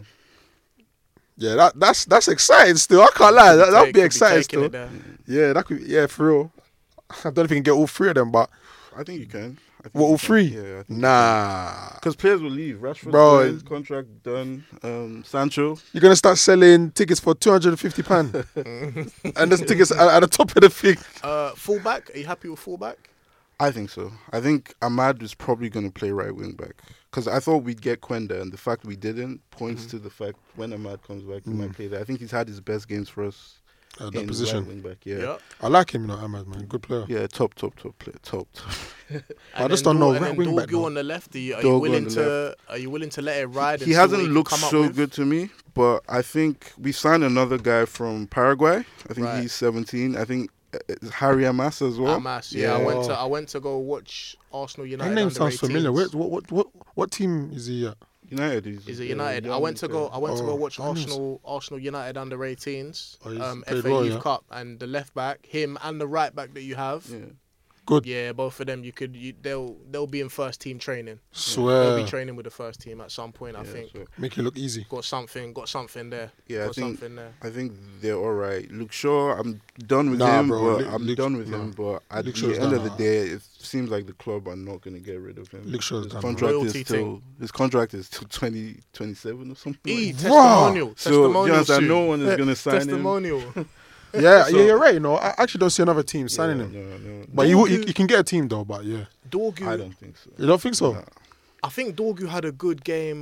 Yeah, that that's that's exciting. Still, I can't lie. That that would be Take- exciting. taking Still, it there. yeah, that could. Yeah, for real. I don't know if you can get all three of them, but I think you can. I think what, you all can. three? Yeah. Nah. Because players will leave. Rashford, Bro. done, contract done. Um, Sancho. You're gonna start selling tickets for two hundred and fifty pound, and there's tickets at, at the top of the thing. Uh, fullback. Are you happy with fullback? I think so. I think Ahmad is probably going to play right wing back. Because I thought we'd get Quenda, and the fact we didn't points Mm-hmm. to the fact when Ahmad comes back, he Mm. might play there. I think he's had his best games for us At in that position. right wing back. Yeah. Yeah. I like him, you know, Ahmad, man. Good player. Yeah, top, top, top player, top. top. I And just then don't know Dor- and right then wing back, Dorgu though. on the left. Are you, are Dorgu you on willing the to? Are you willing to let it ride? He and see what hasn't you can looked come up so with? good to me, but I think we signed another guy from Paraguay. I think Right. he's seventeen. I think uh, it's Harry Amas as well. Amas, yeah, I Yeah. went to I went to go watch Arsenal United. His name under sounds familiar. eighteens. Where, what, what, what, what team is he at? United. He's Is it a United? I young went to go. player. I went to go Oh, watch that means- Arsenal. Arsenal United under eighteens. Oh, he's um, played F A well, Youth yeah? Cup, and the left back, him and the right back that you have. Yeah. Good. Yeah, both of them. You could. You, they'll they'll be in first team training. They'll Swear. be training with the first team at some point. I Yeah, think. so- Make it look easy. Got something. Got something there. Yeah, I got think something there. I think they're all right. Luke Shaw, I'm done with Nah, him, bro, but Luke- I'm Luke- done with nah. him. But at Luke the Shaw's end done, of the nah. day, it seems like the club are not going to get rid of him. Luke Shaw's his done, contract Loyalty is till thing. his contract is till twenty twenty-seven or something. E like that. testimonial. So you testimonial. understand, soon. no one is going to sign him. Testimonial. Yeah, So- yeah, you're right. You know, I actually don't see another team signing Yeah, him. no, no, But you, Dorgu- you you can get a team though. But yeah, Dorgu. I don't think so. you don't think so? Nah. I think Dorgu had a good game the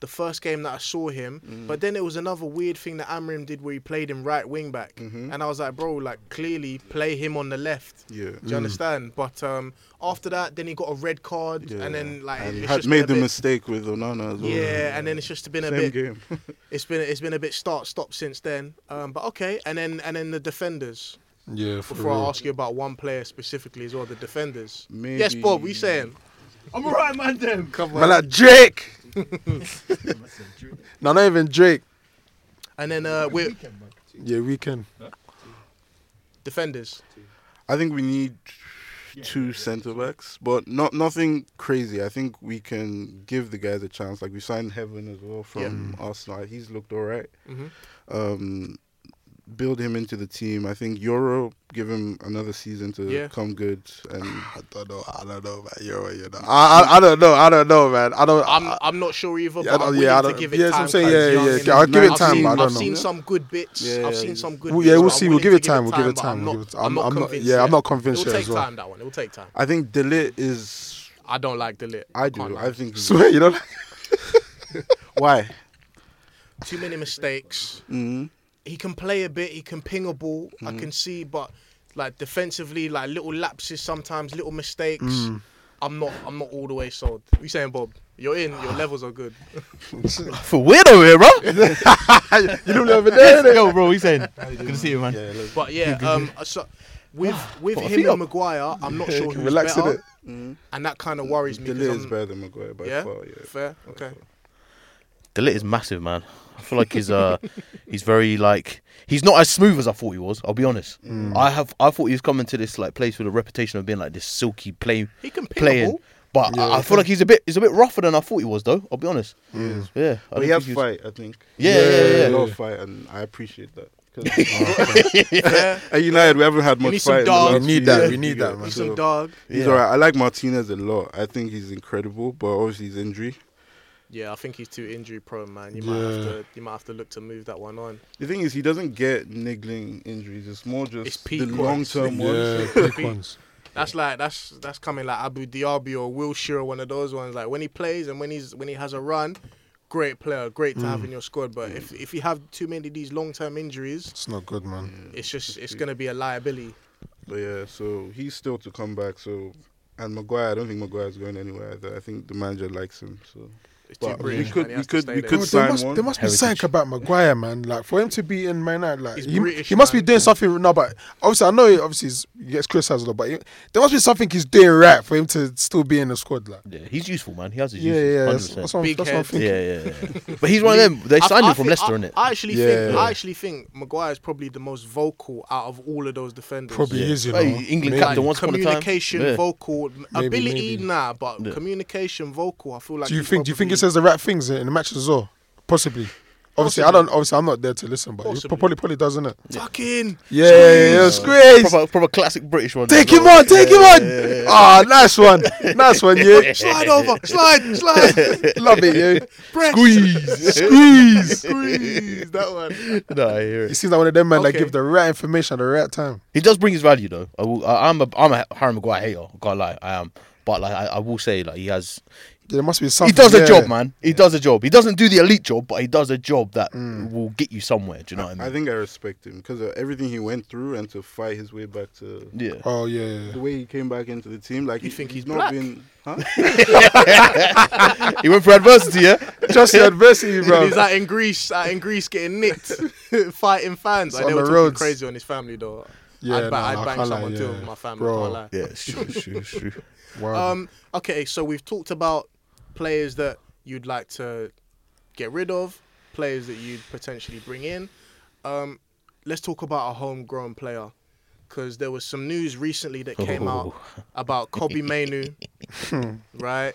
the first game that I saw him. Mm. But then it was another weird thing that Amrim did where he played him right wing back, Mhm. and I was like, bro, like clearly play him on the left. Yeah. Do you understand? But um, after that, then he got a red card, Yeah. and then like And it's had just made been a the bit- mistake with Onana as well. Yeah, and then it's just been a Same bit. game. It's been it's been a bit start stop since then. Um, but okay, and then and then the defenders. Yeah, for Before I real. ask you about one player specifically as well, the defenders. Maybe... Yes, Bob, we saying. I'm alright, man. Them. Come Man, like Drake. No, not even Drake. And then uh, we're Yeah, weekend. defenders. I think we need two centre backs, but not nothing crazy. I think we can give the guys a chance. Like we signed Heaven as well from Arsenal. He's looked alright. Mhm. Um, build him into the team. I think Euro, give him another season to Yeah. come good. And I don't know. I don't know, man. You're, you know. I, I, I don't know. I don't know, man. I don't. I'm I, I'm not sure either, Yeah, I but I'm don't- willing yeah, I to don't- give it yeah, that's time. what I'm saying, 'cause yeah, he's young, yeah, innit? yeah, I'll give it I've time, seen, but I don't I've know. seen some good bits. Yeah, I've seen yeah. some good Well, bits. yeah, but we'll I'm see. We'll willing give to it time. We'll give it but time. I'm We'll not- give it time. I'm not I'm not. convinced Yeah, yet. I'm not convinced It will yet take as well. time, that one. It will take time. I think Delit is. I don't like the lit. I can't do. lie. I think. he's- Swear, you know. Why? Too many mistakes. Mm-hmm. He can play a bit. He can ping a ball. I Mm. can see, but like defensively, like little lapses sometimes, little mistakes. Mm. I'm not. I'm not all the way sold. You saying, Bob? You're in. Your levels are good. For weird over here, bro. You don't over there. Yo, bro, he's saying. Good to see you, man. But yeah, um, so with with Put my him feet and up. Maguire, I'm not sure who's Relax in better, it. and that kind of worries me. 'cause Delit is I'm- better than Maguire by Yeah, far. Yeah. fair. Okay. The lit is massive, man. I feel like he's uh he's very like he's not as smooth as I thought he was. I'll be honest. I have I thought he was coming to this like place with a reputation of being like this silky play He can ping a playing, ball. but Yeah, I, I he feel like he's a bit he's a bit rougher than I thought he was though. I'll be honest. Yeah, I But don't he has think was- fight, I think. Yeah, yeah, yeah. A yeah. lot of fight, and I appreciate that. 'Cause- Yeah. At United, we haven't had much need some fight. in the dog. last We need few that, years. we need that, man. He's So, some dog. He's Yeah. alright. I like Martinez a lot. I think he's incredible, but obviously his injury. Yeah, I think he's too injury prone, man. You might have Yeah. to. You might have to look to move that one on. The thing is, he doesn't get niggling injuries. It's more just It's the peak ones. long-term ones. Yeah, big ones. That's like that's that's coming like Abu Diaby or Wilshere, one of those ones. Like when he plays and when he's when he has a run, great player, great to have in your squad. But if if you have too many of these long term injuries, It's not good, man. it's just it's gonna be a liability. But yeah, so he's still to come back. So, and Maguire, I don't think Maguire's going anywhere either. I think the manager likes him. So, It's too But British. we could- man. He we has to could- stay we there. could Bro, sign there must, one. there must be Heritage. something about Maguire, man. Like for him to be in Man United, like He's he, British, he must man. be doing something. No, but obviously I know he, obviously he's, he gets criticised a lot, but he, there must be something he's doing right for him to still be in the squad. Like, Yeah, he's useful, man. He has his yeah, uses. yeah, one that's, hundred that's percent. what, I'm- Big that's what I'm head. thinking. Yeah, yeah, yeah. But he's one of them. They I- signed I him from think- Leicester, I, innit? I actually Yeah. think I actually think Maguire is probably the most vocal out of all of those defenders. Probably Yeah. is, you know. Hey, England Maybe. captain once upon a time. Communication, Yeah. vocal, Maybe, ability, maybe. nah, but Yeah. communication, vocal. I feel like. Do you he's think? Do you think he probably- says the right things in the matches as well? Possibly. Obviously, I Possibly. don't. Obviously, I'm not there to listen, but he Possibly. probably probably doesn't it. Fucking Yeah, yeah, yeah, squeeze. Proper, proper classic British one. Take as him well. on, take him on. Ah, nice one, nice one, yeah. slide over, slide, slide, Love it, yeah. press, Squeeze, squeeze. squeeze. That one. No, I hear He it. seems like one of them men that Okay. give the right information at the right time. He does bring his value though. I will, I, I'm a I'm a Harry Maguire hater. I can't lie, I am. But like I, I will say, like he has, There must be he something. does a yeah. job, man. He does a job. He doesn't do the elite job, but he does a job that Mm. will get you somewhere. Do you know what I mean? I think I respect him because of everything he went through and to fight his way back to yeah. Oh yeah. the way he came back into the team. Like You he, think he's not black? been, huh? He went for adversity, yeah. Just the adversity, bro. He's out in Greece, out in Greece getting nicked, fighting fans. It's Like, on they were the talking roads. crazy on his family though. Yeah, I'd, no, ba- I I'd bang can't lie, someone too yeah. with my family. Bro. Can't lie. Yeah, it's true, it's true, it's true. Wow. Um. Okay, so we've talked about players that you'd like to get rid of, players that you'd potentially bring in. Um, let's talk about a homegrown player, because there was some news recently that came out Oh. about Kobe Mainu, right?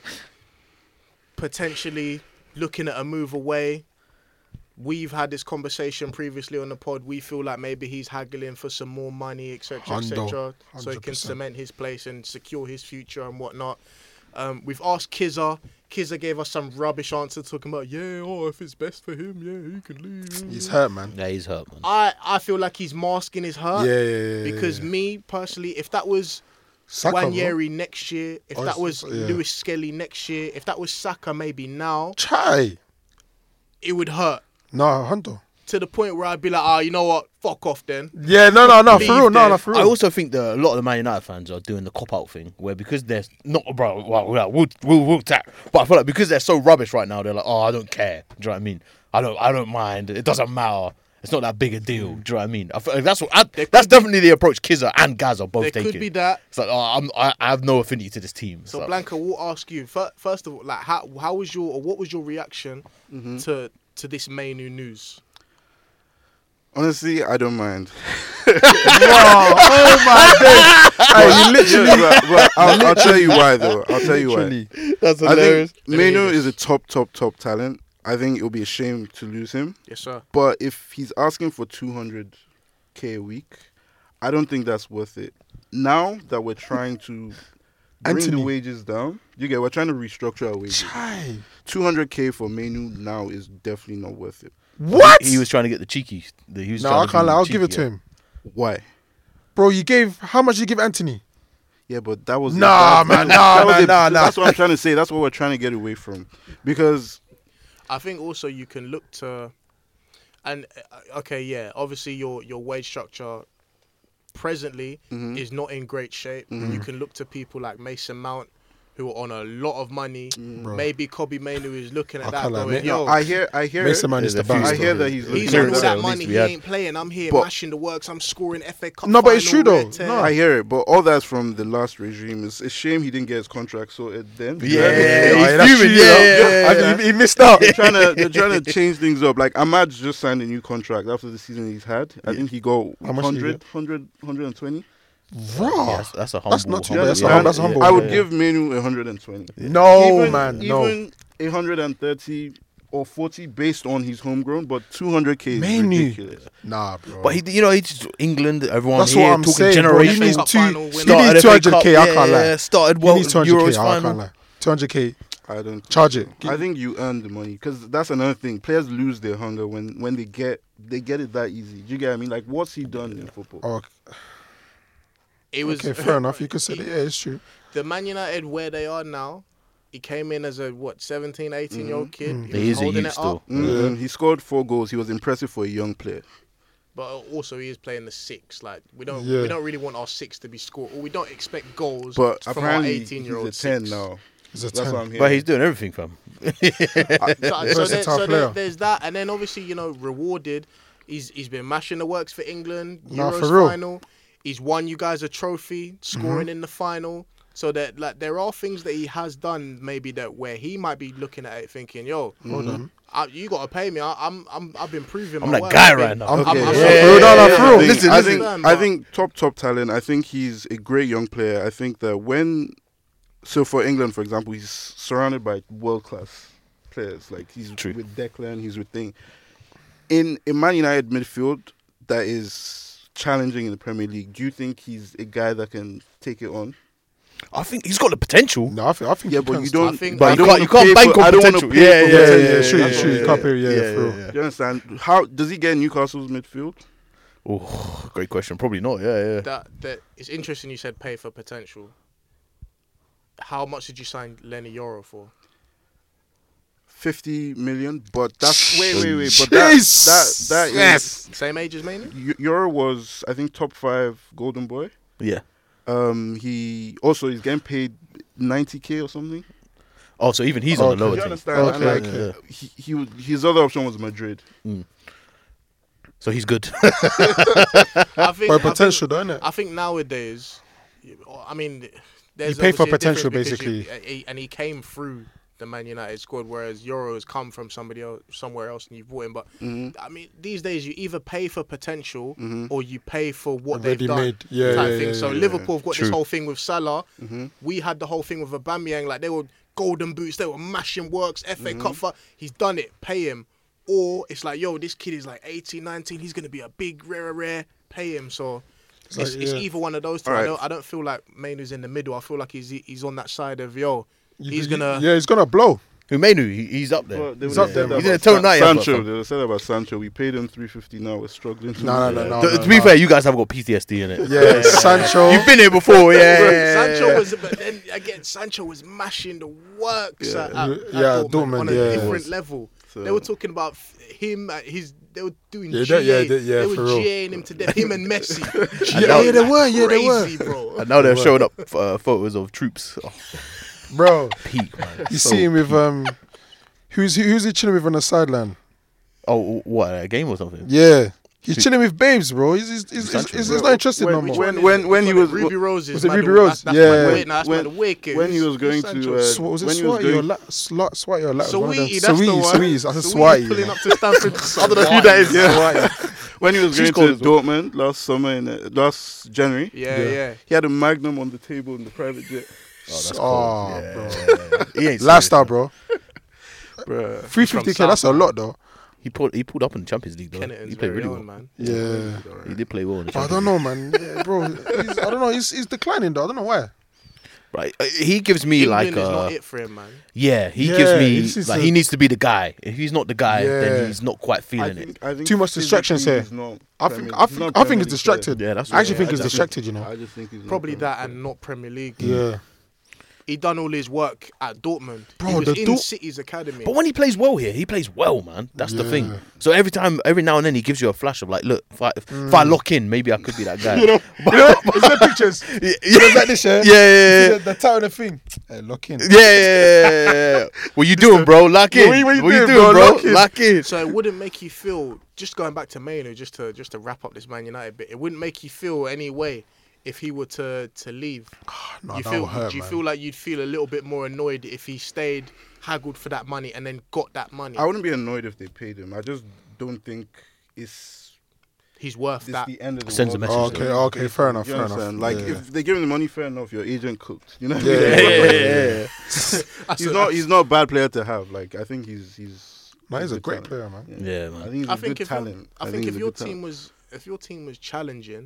Potentially looking at a move away. We've had this conversation previously on the pod. We feel like maybe he's haggling for some more money, et cetera, et Hundo. cetera, so he one hundred can percent. cement his place and secure his future and whatnot. Um, we've asked Kizza. Kizza gave us some rubbish answer talking about, yeah, oh, if it's best for him, yeah, he can leave. He's hurt, man. Yeah, he's hurt, man. I, I feel like he's masking his hurt. Yeah, yeah, yeah. Because yeah. me, personally, if that was Saka, bro. Wanyeri next year, if Oh, that was it's- yeah. Lewis Skelly next year, if that was Saka maybe now, Chai. it would hurt No, Hunter. to the point where I'd be like, ah, you know what, fuck off then. Yeah, no, no, no, for Leave real, no, there. no, for I real. also think that a lot of the Man United fans are doing the cop out thing, where because they're not, bro, well, we'll, we'll, we'll, we'll tap. But I feel like because they're so rubbish right now, they're like, oh, I don't care. Do you know what I mean? I don't, I don't mind. It doesn't matter. It's not that big a deal. Do you know what I mean? I feel like that's what. I, that's definitely the approach Kizza and Gaz are both There taking. could be that. It's like, oh, I'm, I, I have no affinity to this team. So So- Blanca, we'll ask you fir- first of all, like, how how was your or what was your reaction Mm-hmm. to to this Mainu news? Honestly, I don't mind. oh my days. Hey, you literally. Yeah, but, but I'll, I'll tell you why, though. I'll tell you why. that's I hilarious. think Meno is a top, top, top talent. I think it would be a shame to lose him. Yes, sir. But if he's asking for two hundred k a week, I don't think that's worth it. Now that we're trying to bring Anthony. the wages down, you get, we're trying to restructure our wages. Chai. two hundred k for Menu now is definitely not worth it. What? He was trying to get the cheeky. The, he was No, trying I to can't be lie. I'll cheeky, give it to yeah. him. Why? Bro, you gave. How much did you give Anthony? Yeah, but that was Nah, that, man, that, nah, that was man, it. nah, nah. That's what I'm trying to say. That's what we're trying to get away from, because I think also you can look to, and uh, okay, yeah, obviously your your wage structure presently Mhm. is not in great shape. Mhm. You can look to people like Mason Mount, who are on a lot of money. Bro. Maybe Kobe Mainu is looking I at that can't lie, going, mate. yo, I hear, I hear, Mason Man is There's the a few best. I hear though. that he's he's looking on at all that. that at money. least He we had- ain't playing. I'm here But- mashing the works. I'm scoring F A Cup. No, but it's final, true though. red tear. No. I hear it, but all that's from the last regime. It's a shame he didn't get his contract sorted then. Yeah, You know? yeah, Yeah, he's that's fuming, true, yeah, you know. yeah, yeah, I mean, he, he missed out. They're trying to they're trying to change things up. Like Ahmad just signed a new contract after the season he's had. I think he got How much did he 100, 100, one hundred twenty. Raw. Yeah, that's, that's a humble. That's not too humble- bad. That's a yeah, hum- that's a yeah, humble. I would yeah. give Menu one hundred twenty. No, even, man, no. Even one hundred thirty or forty based on his homegrown, but two hundred k is Menu. ridiculous. Nah, bro. But he, you know, he's England. Everyone That's here what I'm talking saying, bro. He generation. needs Cup two. final winner. He Started needs F A two hundred k. Cup, I can't yeah, lie. yeah, Started He well needs two hundred Euros k. I final. can't lie. two hundred k. I don't Charge it. I think you earn the money, because that's another thing. Players lose their hunger when, when they get they get it that easy. Do you get what I mean? Like, what's he done in football? Oh, It was okay, fair enough. You could say that. Yeah, it's true. the Man United where they are now. He came in as a what seventeen, eighteen year old kid. Mm. He He was is a holding youth it still. up, Mm, He scored four goals. He was impressive for a young player. but also he is playing the six. Like we don't Yeah. we don't really want our six to be scored, or we don't expect goals But from our apparently eighteen year old he's a ten now. He's a That's ten. what I'm hearing. But he's doing everything, fam. So, so, there, Versatile so there, player. there's that, and then obviously you know rewarded. He's he's been mashing the works for England. Nah, Euros for real. final. He's won you guys a trophy, scoring Mm-hmm. in the final. So that like there are things that he has done maybe that where he might be looking at it thinking, yo, Hold on. I, you got to pay me. I, I'm I'm I've been proving. I'm my that worth. guy I've been- right now. I'm- I'm, Okay, I'm yeah, so- yeah, yeah, no, no, yeah, for I real. think- Listen, I listen. think I think top top talent. I think he's a great young player. I think that when, so for England, for example, he's surrounded by world class players. Like he's True. with Declan, he's with Thing. In a Man United midfield that is challenging in the Premier League, do you think he's a guy that can take it on? I think he's got the potential. No, I think, I think Yeah, he but can you still. don't. I think- But I you don't can't, wanna you can't pay bank for- on I don't wanna potential. pay Yeah, for yeah, yeah, potential. yeah, yeah, true, yeah, true. yeah, You can't pay- yeah, yeah, for real. yeah, Do yeah. you understand? How does he get Newcastle's midfield? Oh, great question. Probably not. Yeah, yeah. that that it's interesting. You said pay for potential. How much did you sign Lenny Yoro for? Fifty million, but that's wait, wait, wait. But that that that is Yes. Same age as Mainu? Eu- Euro was, I think, top five Golden Boy. Yeah. Um, he also is getting paid ninety k or something. Oh, so even he's Okay. on the lower You team. understand? Okay, And, like, okay. He, he would- his other option was Madrid. So he's good. I think. By I potential, think, don't it? I think nowadays, I mean, there's You pay for obviously a potential, difference because basically. you- he- and he came through the Man United squad, whereas Euro has come from somebody else, somewhere else, and you've bought him. But Mhm. I mean, these days you either pay for potential Mhm. or you pay for what Already they've done. made. Yeah, type yeah, thing. yeah, so yeah, Liverpool have got this True. whole thing with Salah. Mhm. We had the whole thing with Aubameyang. Like they were golden boots, they were mashing works. F A Cup. For, he's done it. Pay him. Or it's like, yo, this kid is like eighteen, nineteen. He's gonna be a big, rare, rare. Pay him. So. It's, like, it's yeah. either one of those two. All I right. don't. I don't feel like Mainu's in the middle. I feel like he's he's on that side of yo. You- He's you- gonna. Yeah, he's gonna blow. Who Mainu? He, he's up there. But they He's would up have there, said bro. that He's in about a toe San- night, Sancho. bro. They would have said about Sancho. We paid him three fifty now. We're struggling. To No, lose no, it. no, To- no. to be no. fair, you guys have got P T S D in it. Yeah, Sancho. You've been here before, yeah. yeah, yeah, Sancho yeah. was, but then again, Sancho was mashing the works Yeah. at, at, Yeah, at yeah, Dortmund, Dortmund, on a yeah. He different was. level. So They were talking about f- him. At his, they were doing Yeah, G A. that- yeah, that- yeah, they for were real. GAing him to death. Him and Messi. Yeah, G A, yeah, they like were, yeah, they were. crazy, bro. And now they're Right. showing up uh, photos of troops. Oh, Bro, peak, man. you So see him with peak. um, who's he, who's he chilling with on the sideline? Oh, what, a game or something? Yeah, he's chilling with babes, bro. He's he's, he's, he's, he's, he's not interested when, no more. when when when he was Ruby Roses. Was it man, Ruby the- Rose? That's, that's Yeah. my, wait, no, that's When- my the wicked. when he was going Sancho. to, uh, Sw- was it when he was Swatty or going- La- Sla- Swatty or La- one of them. Sweetie, that's the Sweetie, one. Sweetie. I said Sweetie Swatty. pulling man. up to Stamford. I don't know who that is. Yeah. when he was She's going to called- Dortmund last summer in uh, last January. Yeah, Yeah. yeah. He had a Magnum on the table in the private jet. Oh, that's Oh, cold. bro. Yeah. He ain't Lifestyle, serious, bro. Bruh. three fifty k. South, That's a man. lot, though. He pulled he pulled up in the Champions League though. Kennington's He played very really own, well. man. Yeah. He did play well in the I Champions don't know, man. Yeah, bro. He's, I don't know. He's, he's declining, though. I don't know why. League. Right. Uh, He gives me England like is uh, not it for him, man. yeah, he Yeah, gives he me just needs like to- he needs to be the guy. If he's not the guy, Yeah. then he's not quite I feeling think, it. I think Too much distractions physically here. he's not I Premier- think I he's think not I think Premier he's League distracted. Yeah, that's I actually yeah, think I he's just- distracted. You player. know. I just think he's not Probably Premier that League and not Premier League. Yeah. He done all his work at Dortmund. Bro, he was the in Dort- City's academy. But when he plays well here, he plays well, man. That's the thing. Yeah. So every time, every now and then, he gives you a flash of like, look, if I, if, if I look in, maybe I could be that guy. You know, you know, is there pictures? yeah, You know, like this, yeah? yeah, yeah, yeah. The, the title of the thing. Hey, lock in. Yeah, yeah, yeah, yeah, yeah. What you doing, bro? Lock in. What you- what you What you doing, doing, bro? bro? Lock in. Lock in. So it wouldn't make you feel, just going back to Manu, just to just to wrap up this Man United bit, it wouldn't make you feel any way if he were to to leave. No, you that feel? would hurt, do you man. feel like you'd feel a little bit more annoyed if he stayed, haggled for that money, and then got that money? I wouldn't be annoyed if they paid him. I just don't think it's He's worth this that. the end of the Sends a world. message, Okay, though. okay, fair enough, You fair enough. understand? Like Yeah. if they give him the money, fair enough. Your agent cooked. You know. What I Yeah, mean? yeah, Yeah, yeah, yeah. That's He's a- not. He's not a bad player to have. Like I think he's he's. Man, he's a good great talent. player, man. Yeah, I man. think he's a I think good if your- talent. I think he's if a your good team talent. was if your team was challenging,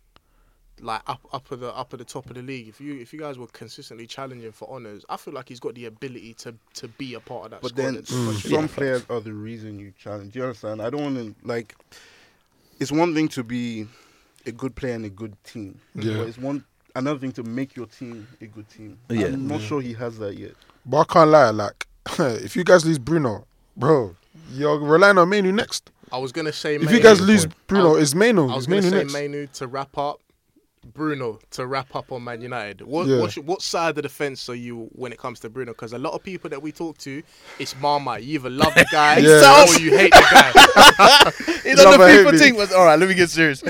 like up up at the up at the top of the league, if you if you guys were consistently challenging for honours, I feel like he's got the ability to to be a part of that But squad. then and to Mm. contribute. some players are the reason you challenge. You understand? I don't want to like. It's one thing to be a good player and a good team. Yeah. But it's one another thing to make your team a good team. Yeah. I'm not sure he has that yet. But I can't lie, like, if you guys lose Bruno, bro, you're relying on Manu next. I was gonna say If Manu. you guys lose Bruno, I was- it's Manu. I was It's gonna Manu say next. Manu to wrap up. Bruno to wrap up on Man United. What Yeah. what, what side of the fence are you when it comes to Bruno? Because a lot of people that we talk to, it's Marmite. You either love the guy Yeah. or you hate the guy. He's Love on the and hate FIFA me. thing. Was all right. Let me get serious.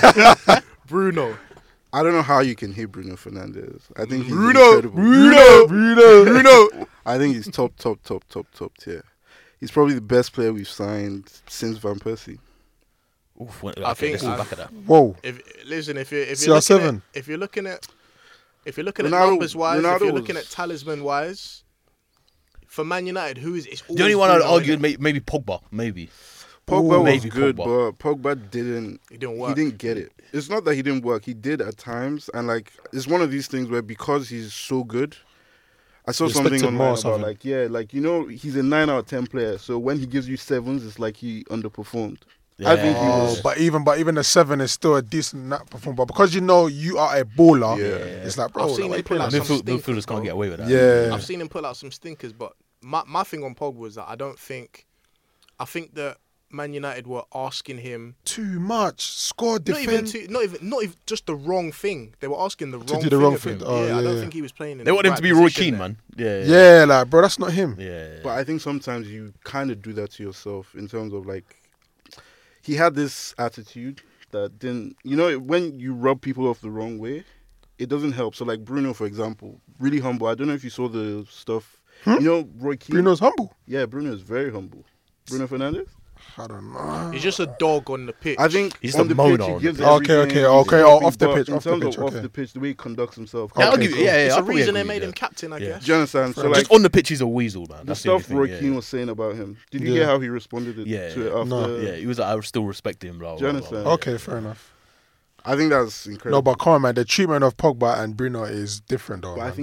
Bruno. I don't know how you can hate Bruno Fernandes. I think he's Bruno, incredible. Bruno, Bruno, Bruno. I think he's top, top, top, top, top tier. He's probably the best player we've signed since Van Persie. Oof, when, I okay, think let's look I- back at that. Whoa. If listen, if you're if C you're R looking seven. at, if you're looking at if you're looking at Ronaldo- numbers wise, if Ronaldo you're looking was- at talisman wise, for Man United, who is it's The only always one I'd Bruno, argue innit? may, maybe Pogba, maybe. Pogba was maybe good, Pogba. but Pogba didn't. It didn't He work. didn't get it. It's not that he didn't work. He did at times, and like it's one of these things where because he's so good, I saw Respected something more or online about something. like yeah, like you know he's a nine out of ten player. So when he gives you sevens, it's like he underperformed. I think he Oh, was. but even but even the seven is still a decent nut performance. But because you know you are a baller, Yeah. it's like bro, I've seen like, him pull out some Midfield, stinkers, midfielders bro. can't get away with that. yeah, I've seen him pull out some stinkers, but my my thing on Pogba was that I don't think, I think that Man United were asking him too much. Score, not even defend. to not even not even just the wrong thing. They were asking the wrong do the thing wrong of him. thing. Oh, yeah, I don't yeah. think he was playing. In They want the him to right be Roy position Keane, there. man. Yeah, yeah. yeah, like bro, that's not him. yeah. But I think sometimes you kind of do that to yourself in terms of like he had this attitude that didn't. You know, when you rub people off the wrong way, it doesn't help. So like Bruno, for example, really humble. I don't know if you saw the stuff. You know, Roy Keane. Bruno's humble. Yeah, Bruno is very humble. Bruno Fernandes. I don't know. He's just a dog on the pitch. I think He's on the the pitch moaner he on gives the pitch. Okay, everything, okay, he's okay, happy, off the but pitch, In off the terms pitch, of off okay. the pitch, the way he conducts himself. Yeah, I'll Okay, give you, cool. yeah, yeah. it's I'll a probably reason they agree, made yeah. him captain, I Yeah. guess. Do you understand? So Just like on the pitch, he's a weasel, man. the That's stuff the only Roy thing, yeah, Keane yeah. was saying about him. Did you Yeah. hear how he responded it Yeah, to it yeah. after? No. Yeah, he was like, I still respect him, blah, Do you blah, blah, understand? blah. Okay, fair enough. I think that's incredible. No, but come on, man. The treatment of Pogba and Bruno is different, though. But I man. think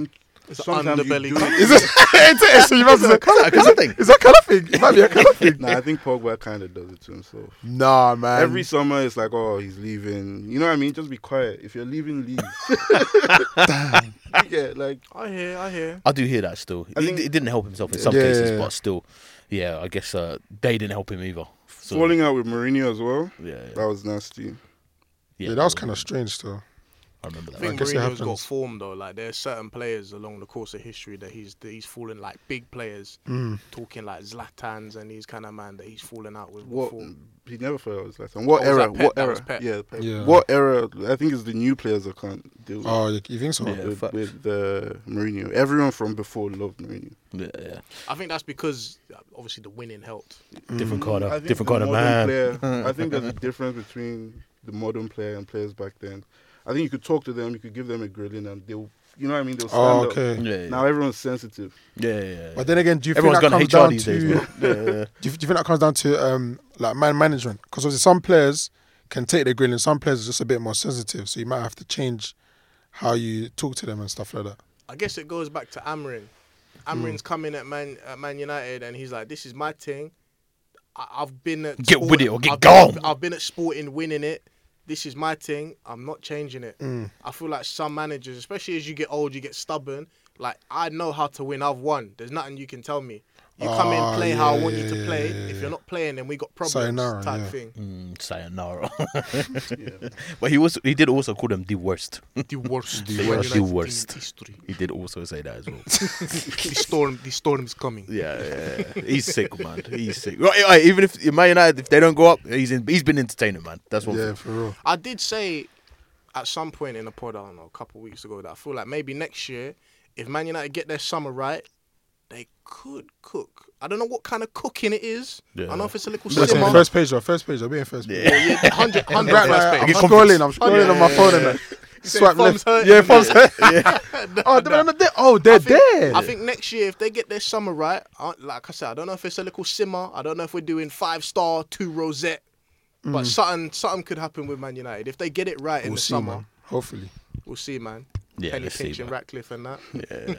It's an sometimes you underbelly. do cup. Is it? Is it? So you must say, Colour thing. is that colour thing? It might be a colour thing. Nah, I think Pogba kind of does it to himself. Nah, man. Every summer, it's like, oh, he's leaving. You know what I mean? Just be quiet. If you're leaving, leave. Damn. Yeah, like I hear, I hear. I do hear that still. I He, think- he didn't help himself in some Yeah, cases, yeah, yeah. but still, yeah, I guess uh, they didn't help him either. So, falling out with Mourinho as well. yeah, yeah, That was nasty. Yeah, that was kind of strange still. I remember I that. think guess it Mourinho's got happens. form though. Like there's certain players along the course of history that he's that he's fallen like big players, Mm. talking like Zlatan's and these kind of man that he's fallen out with What before. he never fell out with Zlatan. What Oh, was era? that Pep? What That era? was Pep. Yeah, Pep. Yeah. What era? I think it's the new players that can't deal with, Oh, you, you think so? Yeah. with, facts. with the Mourinho. Everyone from before loved Mourinho. Yeah, yeah. I think that's because uh, obviously the winning helped. Different kind I of, think different the kind of modern man. Player, I think there's a difference between the modern player and players back then. I think you could talk to them, you could give them a grilling, and they'll, you know what I mean? They'll stand Oh, up. okay. Yeah, yeah. Now everyone's sensitive. yeah, yeah, yeah. But then again, do you Everyone's think that gone comes H R down these to? days, man. Yeah, yeah. Do you, do you think that comes down to um like man management? Because obviously some players can take the grilling, some players are just a bit more sensitive, so you might have to change how you talk to them and stuff like that. I guess it goes back to Amrin. Amrin's coming at Man at Man United and he's like, "This is my thing. I, I've been at Get with it or get I've gone." Been, I've been at Sporting winning it. This is my thing. I'm not changing it." Mm. I feel like some managers, especially as you get old, you get stubborn. Like I know how to win. I've won. There's nothing you can tell me. You come in, Ah, play how I yeah, want you to yeah, play. yeah, If yeah. you're not playing, then we got problems. Sayonara, type yeah. thing. Mm, sayonara. But he was, he did also call them the worst. The worst. The Man worst. United The team worst. in history. He did also say that as well. the storm. The storm is coming. Yeah, yeah, yeah. He's sick, man. He's sick. Right, right, even if Man United, if they don't go up, he's in, he's been entertaining, man. That's what. Yeah, for real. I did say at some point in the pod, I don't know, a couple of weeks ago, that I feel like maybe next year, if Man United get their summer right, they could cook. I don't know what kind of cooking it is. I don't know if it's a little Listen, simmer. first page, though, first page, I'll be in first page. Oh, yeah, one hundred, one hundred Right, first like, I'm page. scrolling, I'm scrolling on my phone and that. Swipe thumbs left. hurting, Yeah, innit? thumbs hurt. Oh, they're, not there. Oh, they're I think, there. I think next year, if they get their summer right, I- like I said, I don't know if it's a little simmer. I don't know if we're doing five star, two rosette, but something something could happen with Man United if they get it right in we'll the see, summer. man. Hopefully. We'll see, man. Yeah, Penny let's see, Pinch and man. Ratcliffe and that.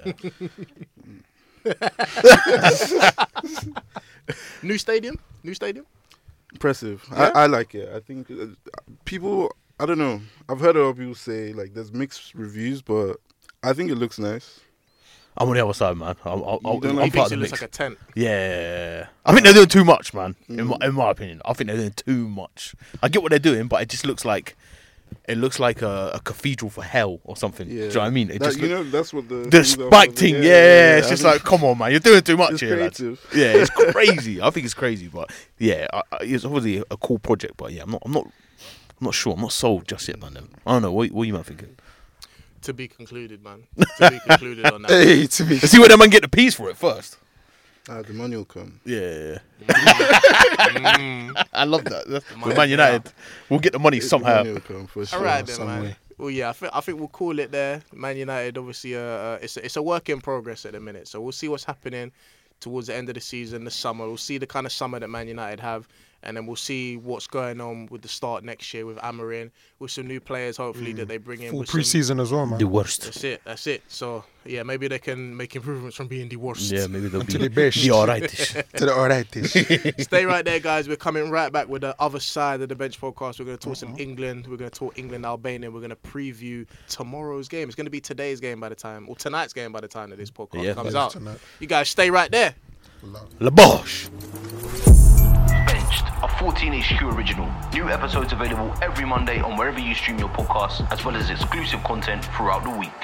Yeah. New stadium, new stadium. Impressive. Yeah? I, I like it. I think uh, people, I don't know. I've heard a lot of people say, like, there's mixed reviews, but I think it looks nice. I'm on the other side, man. I'm, I'm, I'm, don't I'm like- He part thinks of it the looks mix. like a tent. Yeah, I think they're doing too much, man. In my, Mm. in my opinion, I think they're doing too much. I get what they're doing, but it just looks like it looks like a, a cathedral for hell or something. Yeah. Do you know what I mean? It That- just you look- know, that's what the... the things are spike for. thing. Yeah, it's I just think like, come on, man, you're doing too much it's here, lads. creative. Yeah, it's crazy. I think it's crazy, but yeah, I, I, it's obviously a cool project. But yeah, I'm not, I'm not, I'm not sure. I'm not sold just yet, man. Then. I don't know. What, what you man thinking? To be concluded, man. To be concluded on that. Hey, to me. Let's see where that man get the piece for it first. Ah, the money will come. Yeah, Mm. I love that. That's, money with Man United, we'll get the money The somehow. money will come, for sure. All right then, some man. way. Well, yeah, I think I think we'll call it there. Man United, obviously, uh, uh, it's a, it's a work in progress at the minute. So we'll see what's happening towards the end of the season, the summer. We'll see the kind of summer that Man United have, and then we'll see what's going on with the start next year with Amarin, with some new players, hopefully that they bring in. Full with some- preseason as well, man. The worst. That's it. That's it. So yeah, maybe they can make improvements from being the worst. Yeah, maybe they'll be To the best. the alrightish. To the alrightish. Stay right there, guys. We're coming right back with the other side of the bench podcast. We're going to talk some England. We're going to talk England Albania. We're going to preview tomorrow's game. It's going to be today's game by the time, or tonight's game by the time that this podcast Yeah, comes yeah, out. tonight. You guys stay right there. La Bosch. Benched, a fourteen H Q original. New episodes available every Monday on wherever you stream your podcasts, as well as exclusive content throughout the week.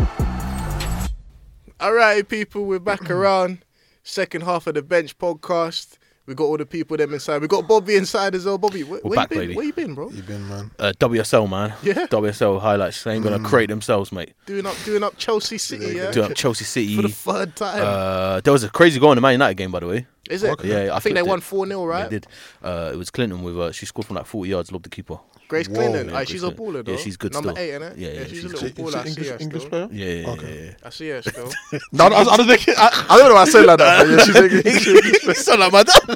All right, people, we're back around. Second half of the bench podcast. We got all the people them inside. We got Bobby inside as well. Bobby, where, We're where back, you been? baby. Where you been, bro? You been, man. Uh, W S L, man. Yeah. W S L highlights. They ain't gonna create themselves, mate. Doing up, doing up Chelsea City, yeah. Do up Chelsea City. For the third time. Uh, there was a crazy goal in the Man United game, by the way. Is it? okay. Yeah, I, I think they flipped won it. four nil, right? They did. Uh, it was Clinton with uh, she scored from like forty yards, lobbed the keeper. Grace Whoa. Clinton. Yeah, Aye, Grace she's a Clinton. baller though. Yeah, she's good Number still. eight, innit? Yeah, yeah, she's, she's a good. little Is baller. I she see English, her English still. player? Yeah, yeah, Okay. yeah, yeah. I see her still. No, I, was, I, was thinking, I, I don't know why I say like that. But yeah, she's English. She English. Sound like my dad.